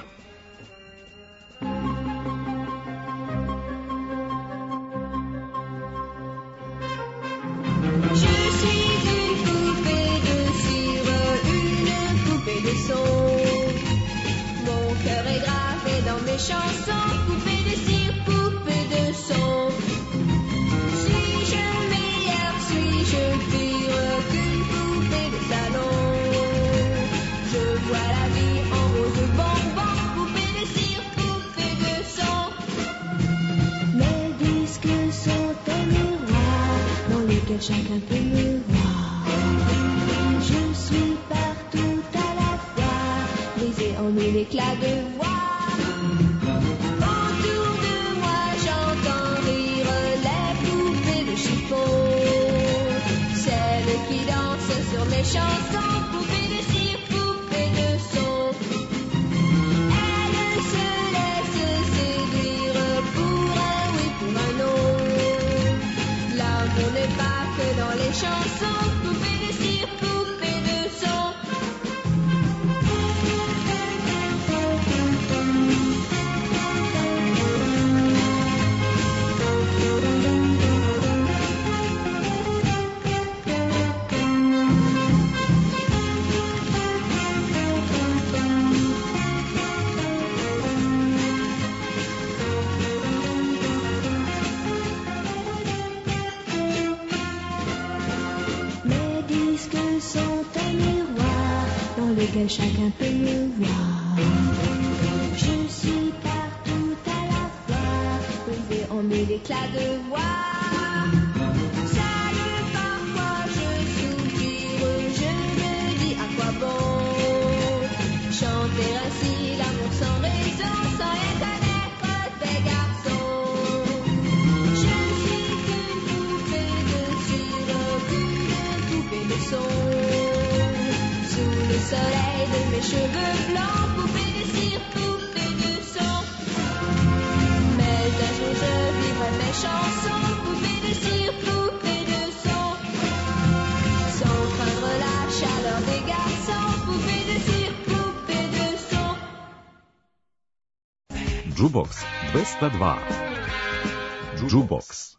Je suis une poupée de cire, une poupée de son. Mon cœur est gravé dans mes chansons. Poupée de cire, poupée de son. Suis-je meilleure, suis-je pire qu'une poupée de salon? Je vois la vie en rose bonbon. Poupée de cire, poupée de son. Mes disques sont un miroir dans lequel chacun peut me voir. Je suis partout à la fois, brisée en mille éclats de voix. Autour de moi j'entends rire les poupées de chiffon, celles qui dansent sur mes chansons. Poupées de cire, poupées de son. Elles se laissent séduire pour un oui, pour un non. L'amour n'est pas que dans les chansons. Poupée de cire, poupée de son. Mes disques sont un miroir dans lequel chacun peut me voir. Je suis partout à la fois, brisée en mille éclats de voix. Seule parfois je soupire, je me dis à quoi bon chanter ainsi l'amour sans raison, sans rien connaître des garçons. Je suis qu'une poupée de cire, qu'une poupée de son. Sous le soleil de mes cheveux blancs, poupée de cire, poupée de son. Mais un jour je vivrai mes chansons, poupée de cire, poupée de son. Sans craindre la chaleur des garçons, poupée de cire, poupée de son. Jukebox 202. Jukebox.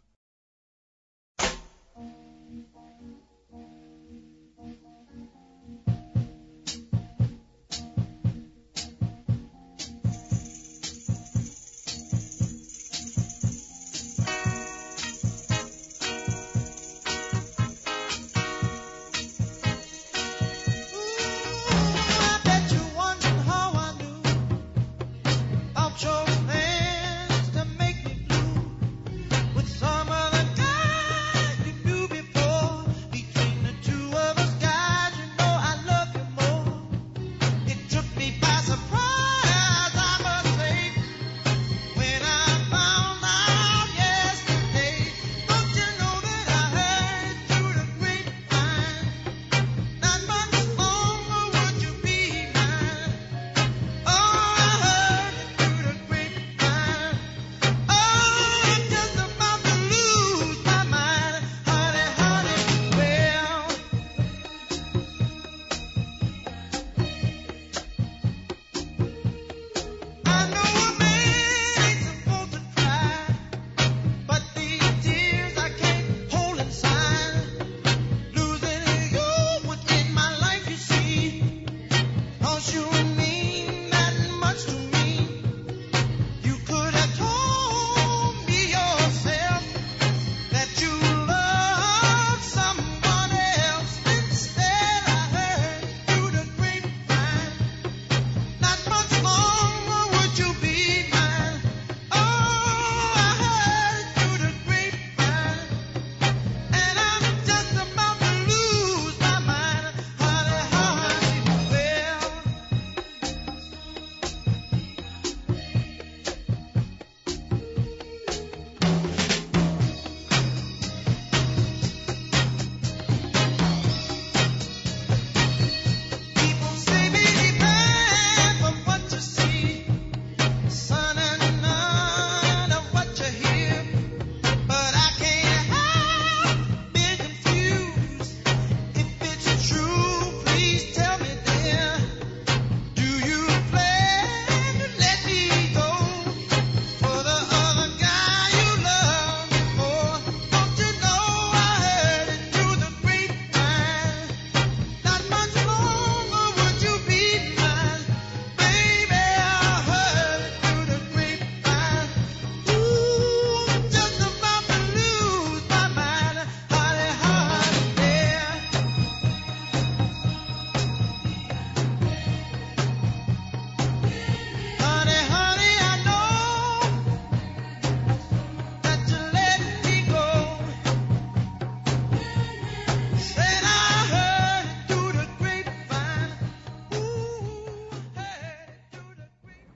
I bet you wondered how I knew about your plans to make me blue with some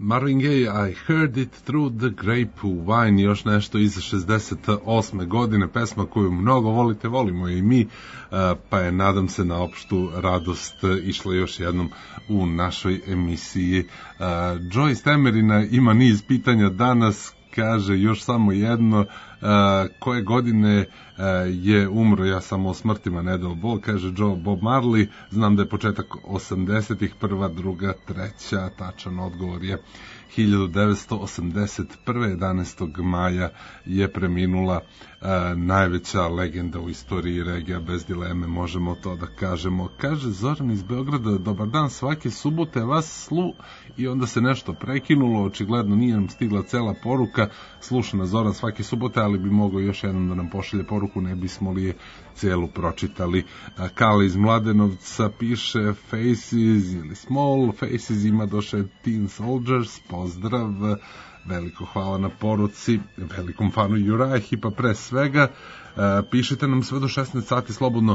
Marvin Gaye, I heard it through the grapevine, još nešto iz 68. godine, pesma koju mnogo volite, volimo je i mi, pa je, nadam se, na opštu radost išla još jednom u našoj emisiji. Joyce Temerina ima niz pitanja danas, kaže još samo jedno, koje godine je umro, ja samo o smrtima ne dao Bog, kaže Bob Marley, znam da je početak 80-ih, prva, druga, treća, tačan odgovor je 1981. 11. maja je preminula najveća legenda u istoriji regija, bez dileme možemo to da kažemo. Kaže Zoran iz Beograda, dobar dan, svake subote vas i onda se nešto prekinulo, očigledno nije nam stigla cela poruka, sluša na Zoran svake subote, ali bi mogao još jednom da nam pošalje poruku, ne bismo li je celu pročitali. Kale iz Mladenovca piše Faces ili Small Faces, ima došle Teen Soldiers, pozdrav, veliko hvala na poruci, velikom fanu Jurahi, pa pre svega pišite nam sve do 16 sati slobodno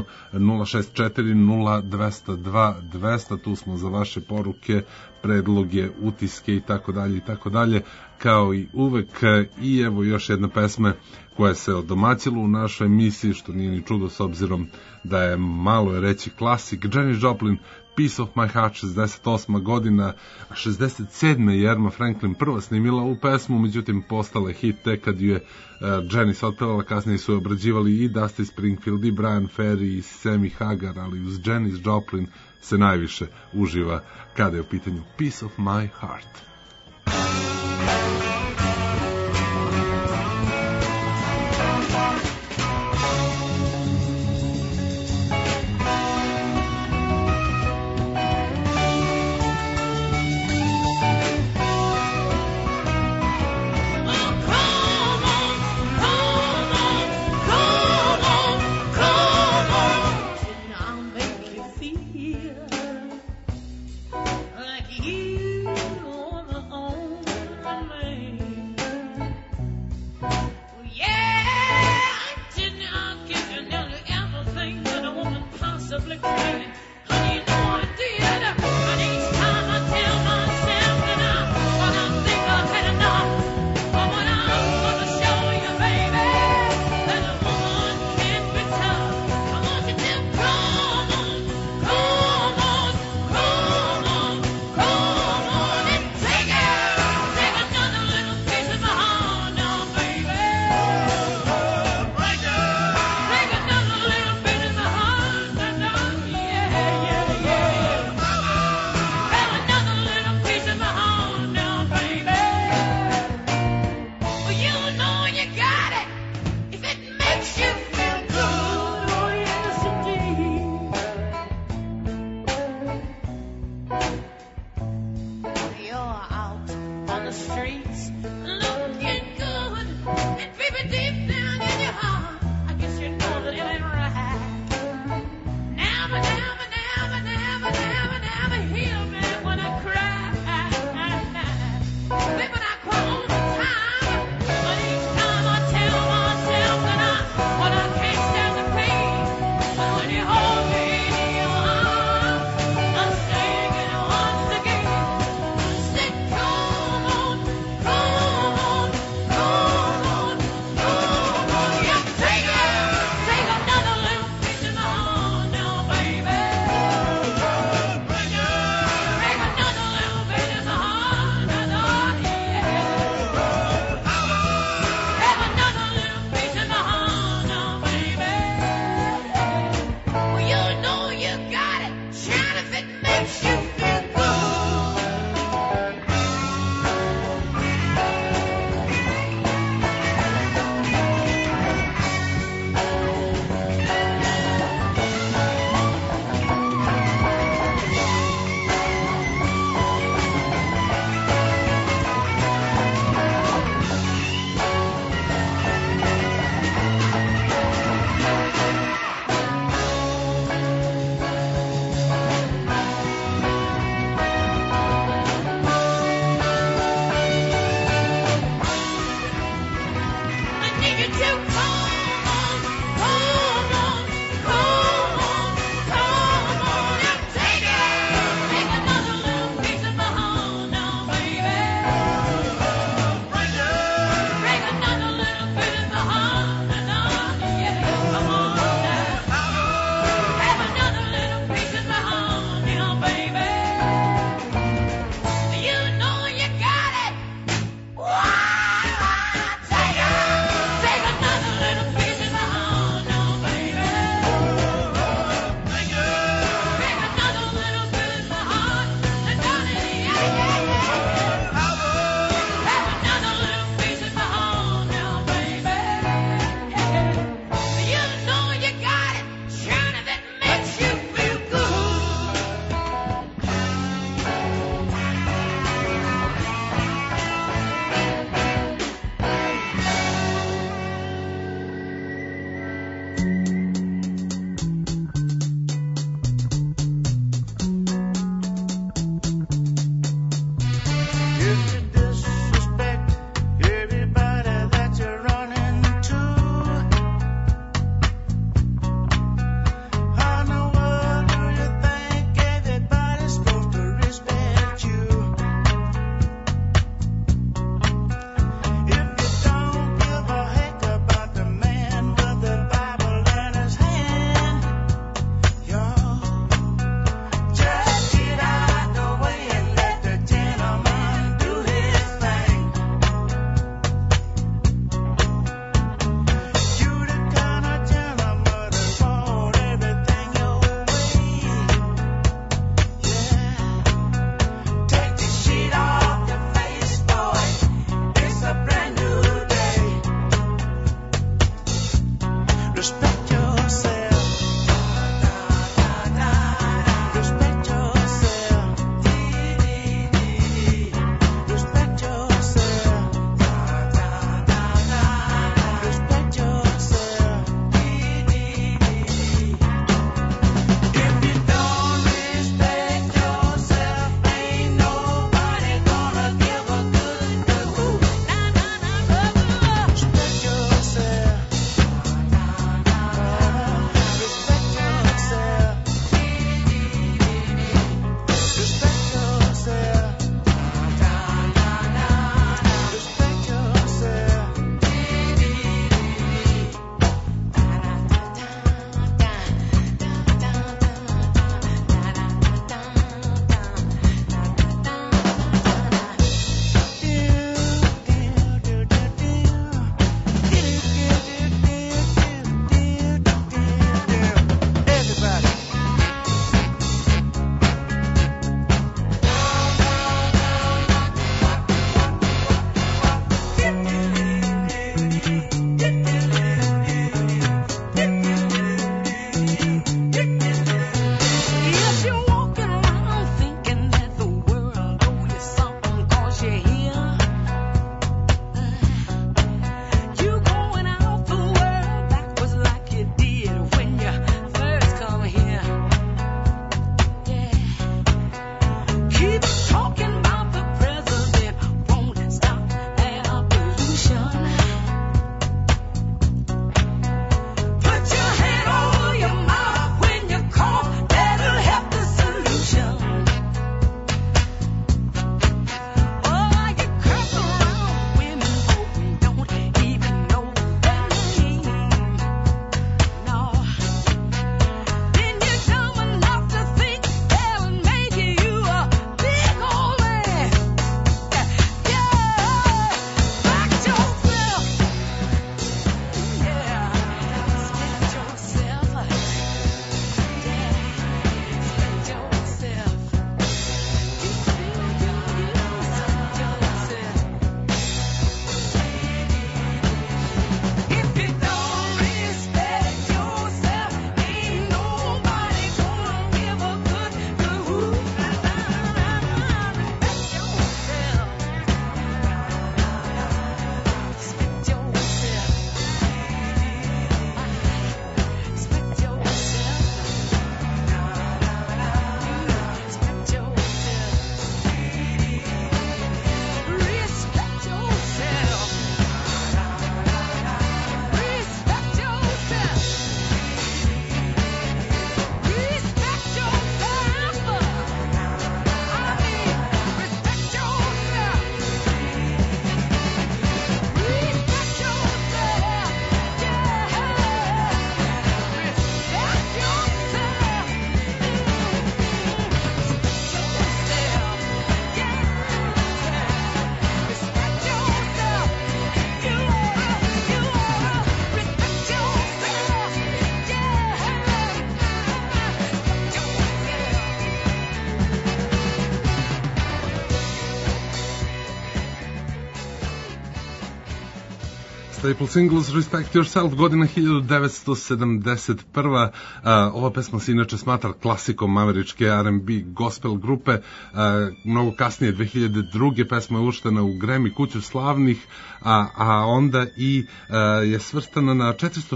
064-0202-200, tu smo za vaše poruke, predloge, utiske i tako dalje, kao i uvek. I evo još jedna pesma koja se odomaćila u našoj emisiji, što nije ni čudo s obzirom da je malo je reći klasik. Janis Joplin, Piece of My Heart, 68. godina, 67. je Erma Franklin prva snimila u pesmu, međutim postala je hit tek kad ju je Janis otpevala, kasnije su je obrađivali i Dusty Springfield i Brian Ferry i Sammy Hagar, ali uz Janis Joplin se najviše uživa kada je u pitanju Piece of My Heart. Just get out the way and let the gentleman do his Staple Singles, Respect Yourself, godina 1971. Ova pesma se inače smatra klasikom američke R&B gospel grupe. Mnogo kasnije, 2002. pesma je uvrštena u Grammy kuću slavnih, a onda i je svrstana na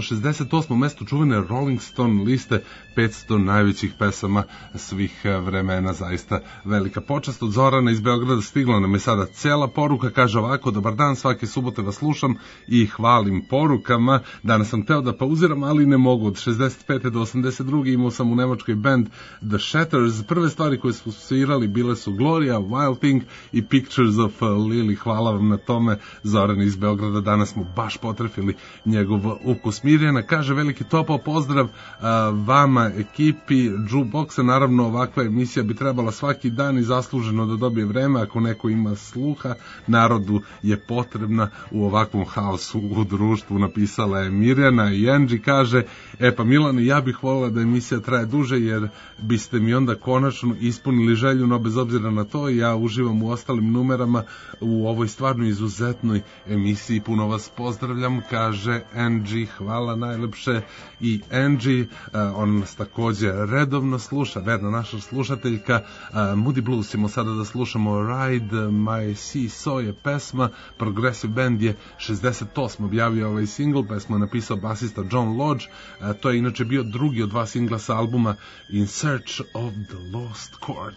468. mesto čuvene Rolling Stone liste 500 najvećih pesama svih vremena. Zaista velika počast. Od Zorana iz Beograda stigla nam je sada cijela poruka, kaže ovako: dobar dan, svake subote vas slušam i hvalim porukama. Danas sam teo da pauziram, ali ne mogu. Od 65. do 82. imao sam u Nemačkoj band The Shatters. Prve stvari koje su svirali bile su Gloria, Wild Thing i Pictures of Lily. Hvala vam na tome, Zoran iz Beograda. Danas smo baš potrefili njegov ukus. Mirjana kaže veliki topao pozdrav vama, ekipi Jukeboxa. Naravno, ovakva emisija bi trebala svaki dan i zasluženo da dobije vreme. Ako neko ima sluha, narodu je potrebna u ovakvom haosu u društvu, napisala je Mirjana. I Angie kaže: pa Milane, ja bih volila da emisija traje duže, jer biste mi onda konačno ispunili želju, no bez obzira na to ja uživam u ostalim numerama u ovoj stvarno izuzetnoj emisiji. Puno vas pozdravljam, kaže Angie. Hvala najlepše i Angie. On nas takođe redovno sluša, verna naša slušateljka. Moody Blues ćemo sada da slušamo. Ride My Seesaw je pesma. Progressive Band je 68. objavio ovaj single, pesmu je napisao basista John Lodge. To je inače bio drugi od dva singla sa albuma In Search of the Lost Chord.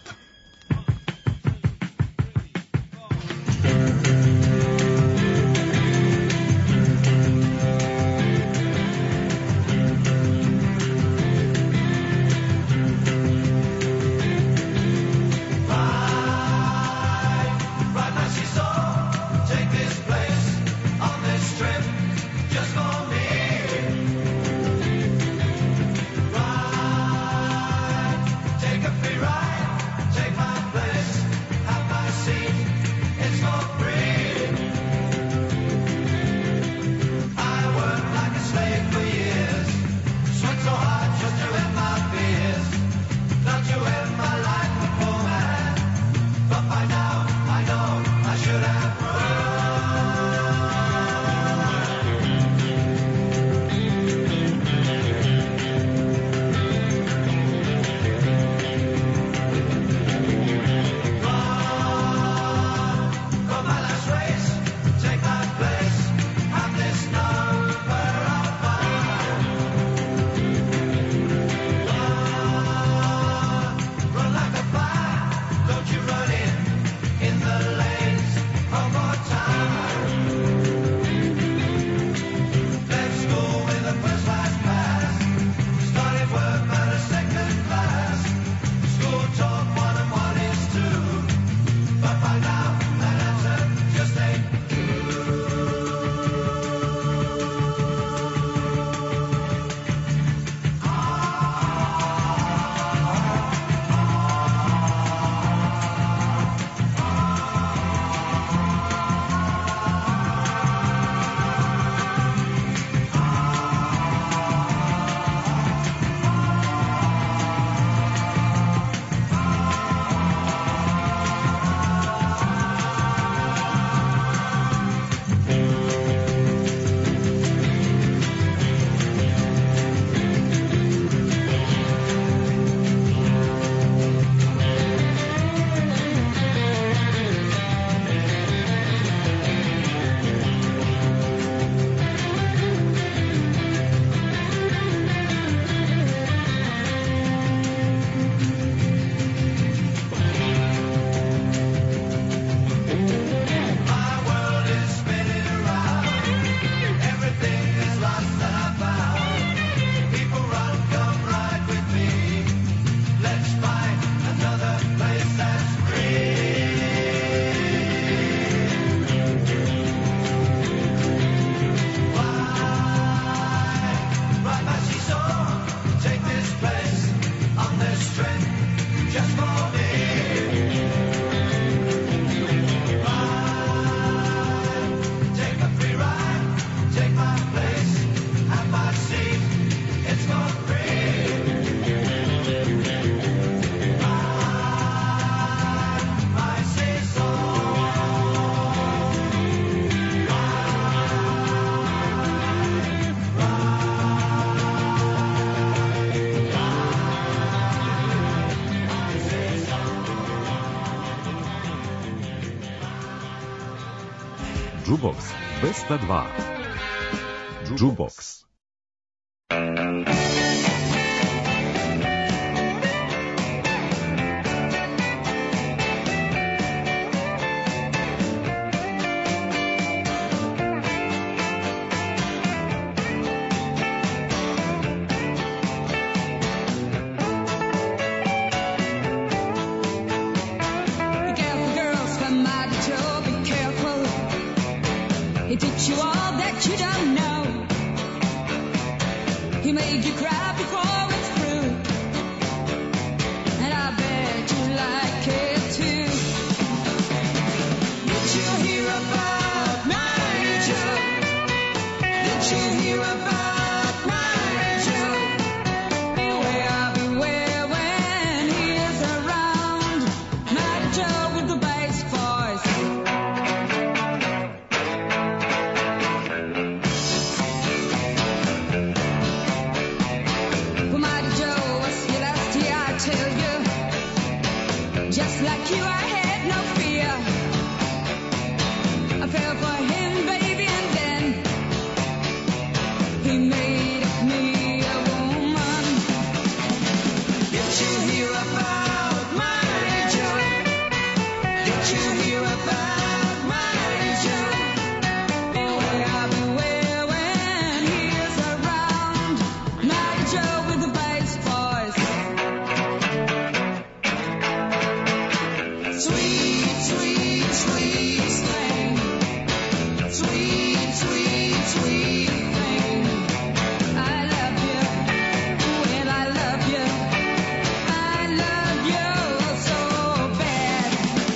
Take a free ride, take Jukebox 202. Jukebox. He teach you all that you don't know. He made you cry before it's through. And I bet you like it too. Did you hear about my Joe? Did you hear about my Joe? Beware, beware when he is around. My Joe with the bass voice. Just like you, I had no fear. I fell for him, baby, and then he made of me a woman. Did you hear about my Joe? Did you hear about my Joe? Beware, beware when he is around. My Joe with the bass voice. Sweet, sweet, sweet thing. Sweet, sweet, sweet thing. I love you. Well, I love you. I love you so bad.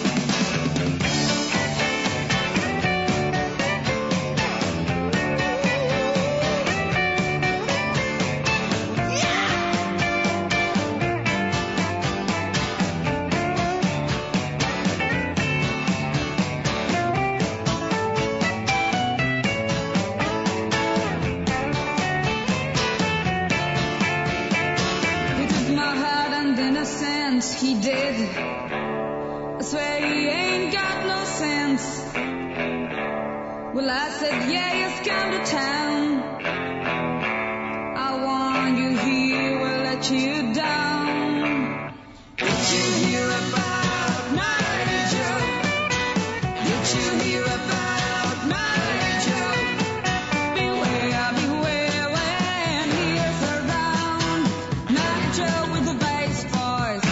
He took my heart and innocence, he did. I swear he ain't got no sense. Well, I said, yeah, he's come to town. I warned you, he will let you down. Did you hear about my Joe? Did you hear about my Joe? Beware, beware when he is around. My Joe with the bass voice.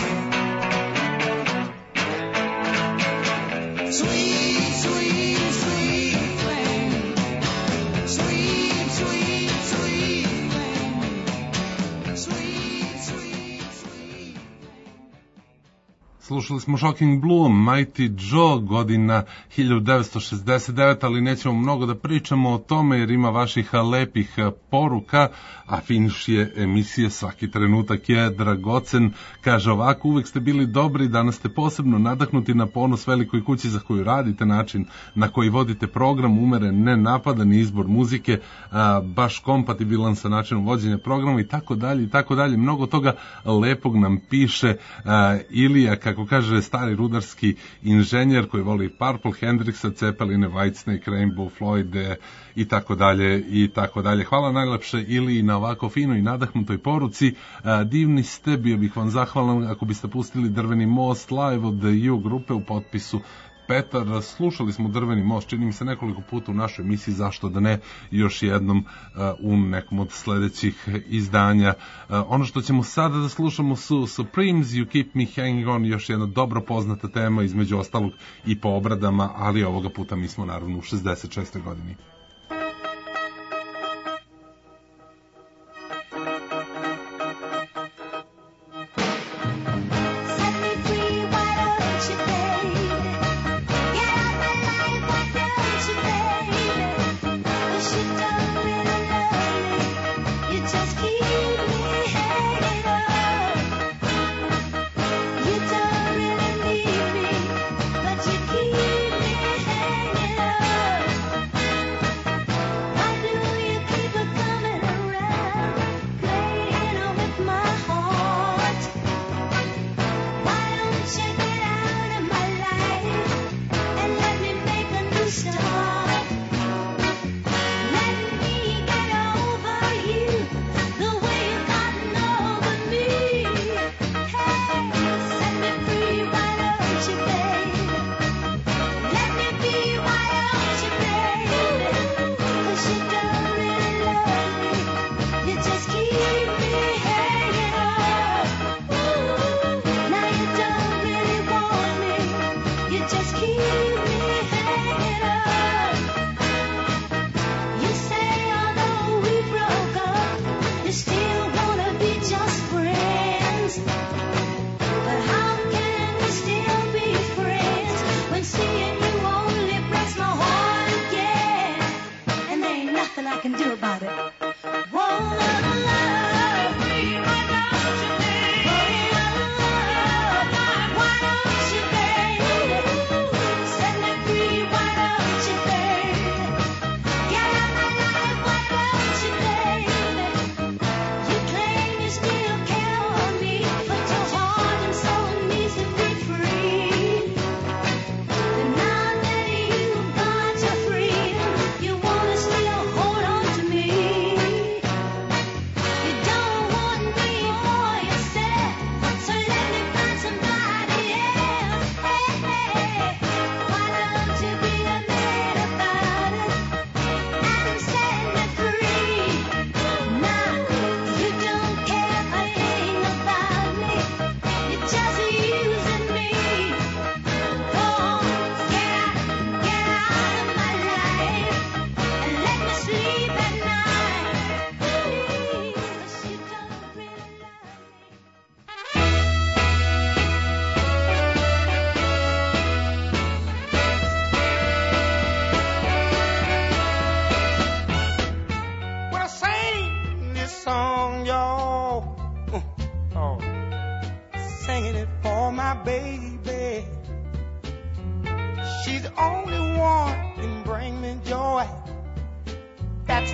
Sweet, sweet, sweet thing. Sweet, sweet, sweet thing. Sweet, sweet, sweet. Slušali smo Shocking Blue, Mighty Joe, godina 1969, ali nećemo mnogo da pričamo o tome jer ima vaših lepih poruka, a finiš je emisije Svaki trenutak je dragocen. Kaže ovako, uvek ste bili dobri, danas ste posebno nadahnuti na ponos velikoj kući za koju radite, način na koji vodite program, umeren, nenapadan izbor muzike, baš kompatibilan sa načinom vođenja programa i tako dalje i tako dalje. Mnogo toga lepog nam piše Ilija, kako kaže stari rudarski inženjer koji voli Purple, Hendrixa, Ceppeline, Whitesnake, Rainbow, Floyd i tako dalje i tako dalje. Hvala najlepše Iliji na ovako finoj i nadahnutoj poruci. Divni ste, bio bih vam zahvalan ako biste pustili Drveni most live od The U grupe u potpisu Petar. Slušali smo Drveni most, čini mi se nekoliko puta u našoj emisiji, zašto da ne još jednom u nekom od sledećih izdanja. Ono što ćemo sada da slušamo su Supremes, You Keep Me Hanging On, još jedna dobro poznata tema, između ostalog i po obradama, ali ovoga puta mi smo naravno u 66. godini. But you keep me hanging on.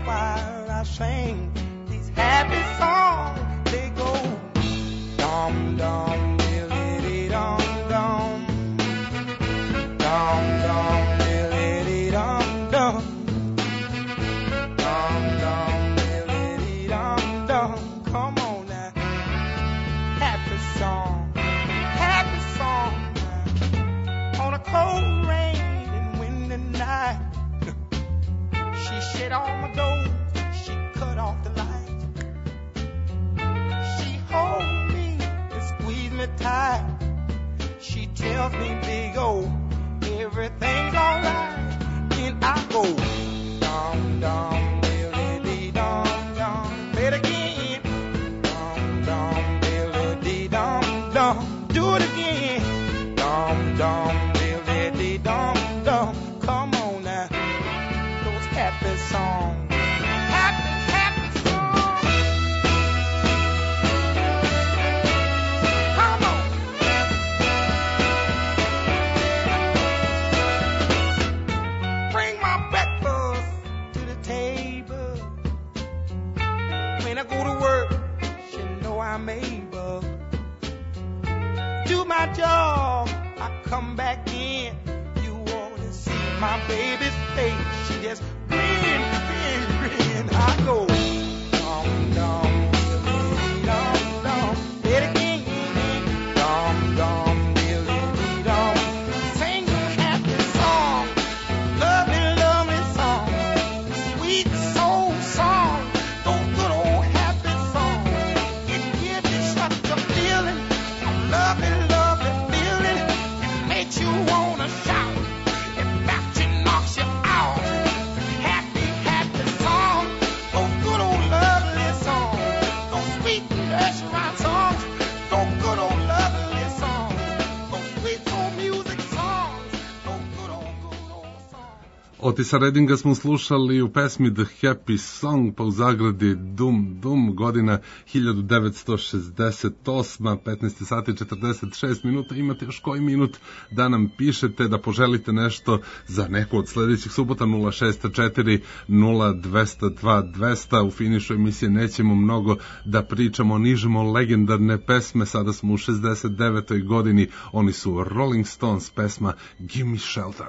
while I sing these happy songs. They go dum dum diddly dum dum, dum dum diddly dum dum, dum dum diddly dum dum. Come on now, happy song now. On a cold rain and windy night, she shut all my doors, she cut off the light. She holds me and squeeze me tight. She tells me, big O, everything's alright. Then I go dum dum diddly dum dum. Play it again. Dum dum diddly dum dum. Do it again. Dum dum diddly dum dum. Come on now, those happy songs, happy songs. Come on. Bring my breakfast to the table. When I go to work, you know I'm able. Do my job, I come back in. You ought to see my baby's face. She just grin. I go dum dum diddly dum dum. Play it again. Dum dum diddly dum. Sing a happy song, lovely song, sweet soul song. Those good old happy songs. It gives you such a feeling, a lovely feeling. It makes you wanna shout. It backs you, knocks you out. Happy song. Those good old lovely songs. Those sweet nursery songs. Those good old lovely songs. Those sweet old music songs. Those good old songs. Otisa Reddinga smo slušali u pesmi The Happy Song, pa u zagradi Dum Dum, godina 1968, 15 sati 46 minuta. Imate još koji minut da nam pišete, da poželite nešto za neku od sledećih subota. 064 0202 200. U finišu emisije nećemo mnogo da pričamo, nižemo legendarne pesme. Sada smo u 69. godini. Oni su Rolling Stones, pesma Give Me Shelter.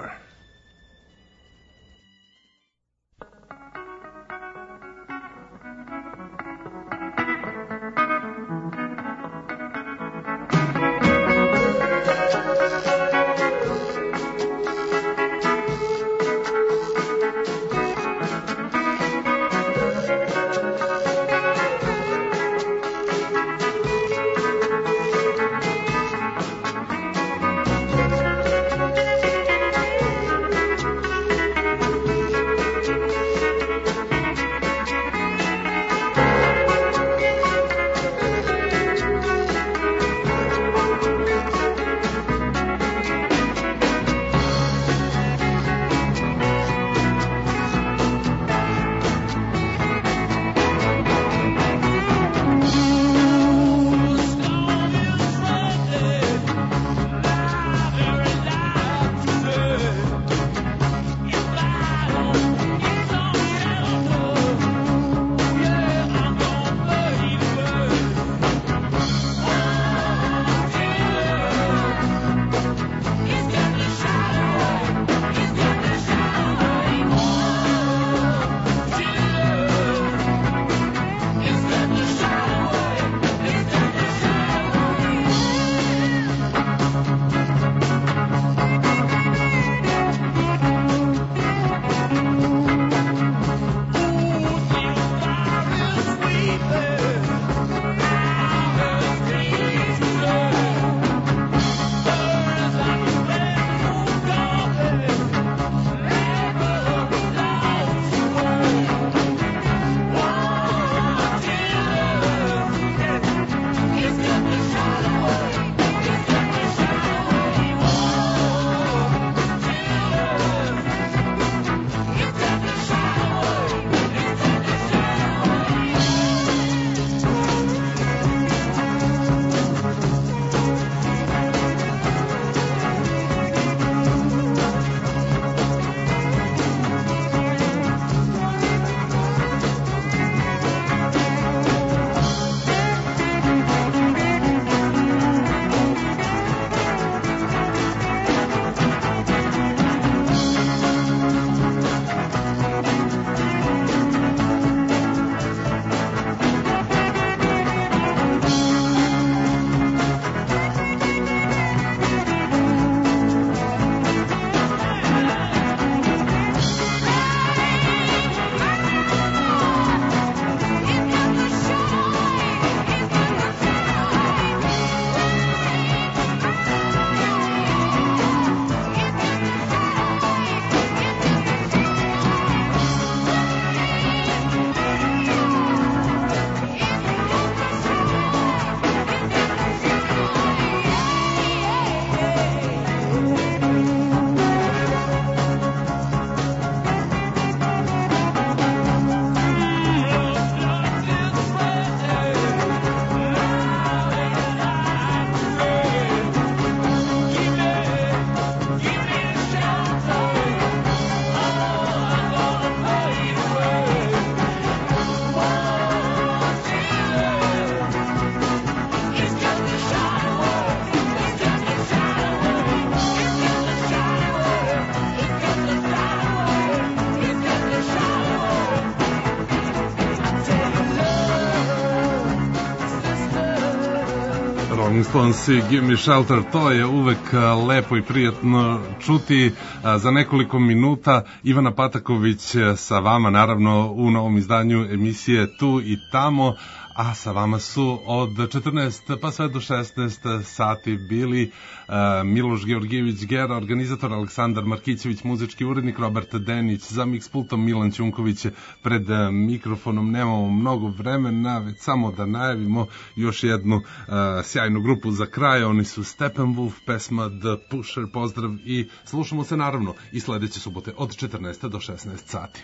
Rolling Stones i Give Me Shelter, to je uvek lepo i prijatno čuti. Za nekoliko minuta Ivana Pataković sa vama, naravno u novom izdanju emisije Tu i tamo, a sa vama su od 14 pa sve do 16 sati bili Miloš Georgijević Gera, organizator Aleksandar Markićević, muzički urednik Robert Denić, za mix pultom Milan Ćunković, pred mikrofonom nemamo mnogo vremena, već samo da najavimo još jednu sjajnu grupu za kraj. Oni su Steppenwolf, pesma The Pusher, pozdrav i slušamo se naravno i sledeće subote od 14 do 16 sati.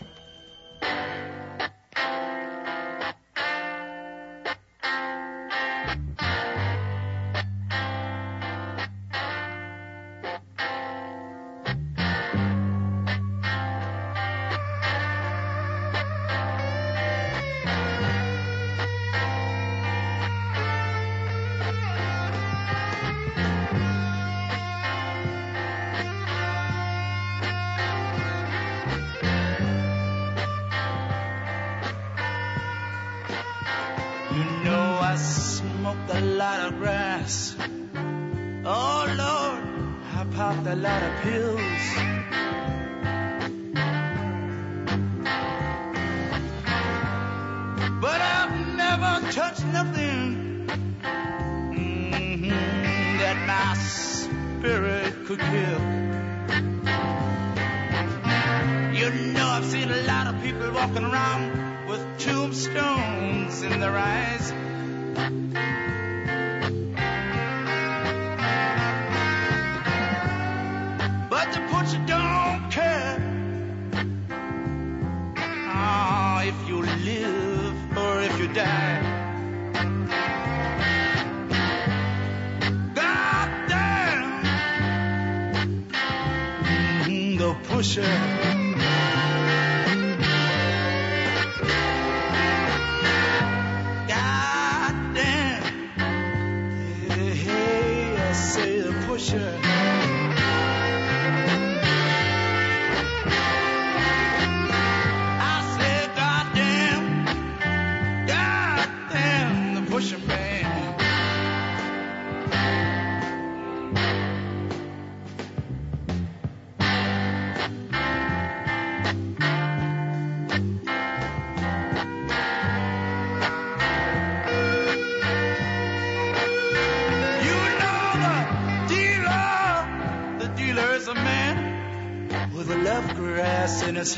In his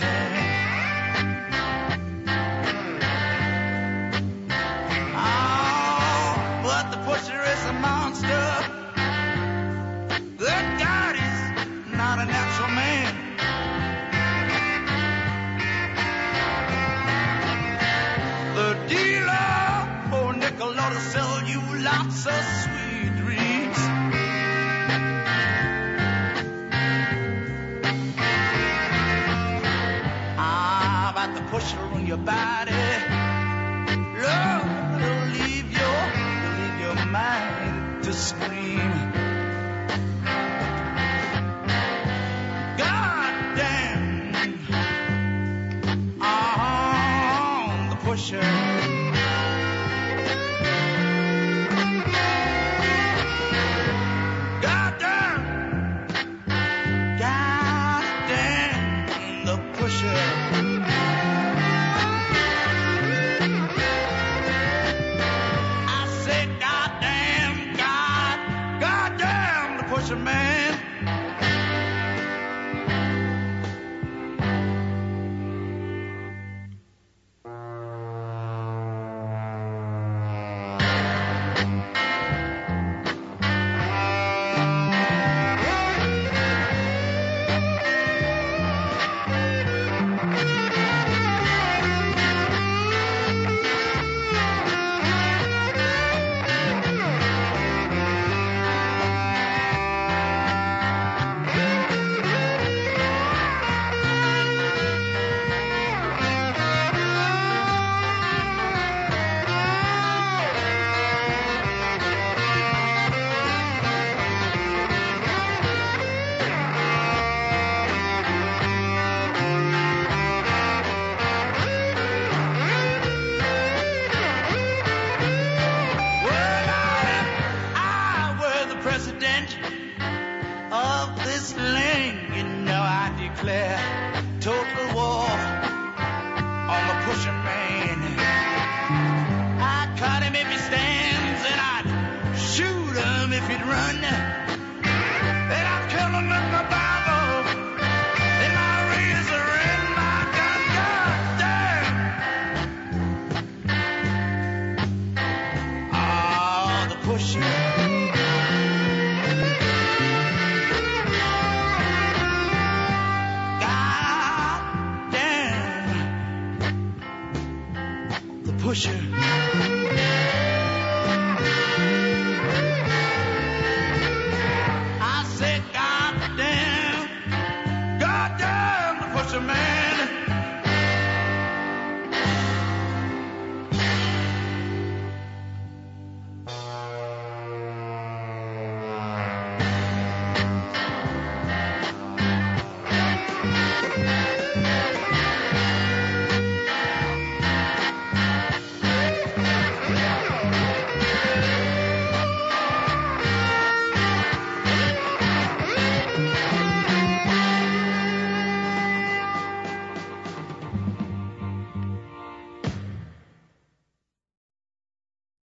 hand. Oh, but the pusher is a monster. Good God, he's not a natural man. The dealer, for a nickel, ought to sell you lots of sweet dreams. The pusher on your body, love will leave your mind to scream. God damn, the pusher. God damn, the pusher. Man. total war on the pusher man. I'd cut him if he stands, and I'd shoot him if he'd run. Then I'd kill him with my Bible, and my razor, and my gun. God damn! Ah, the pusher. God damn! The pusher.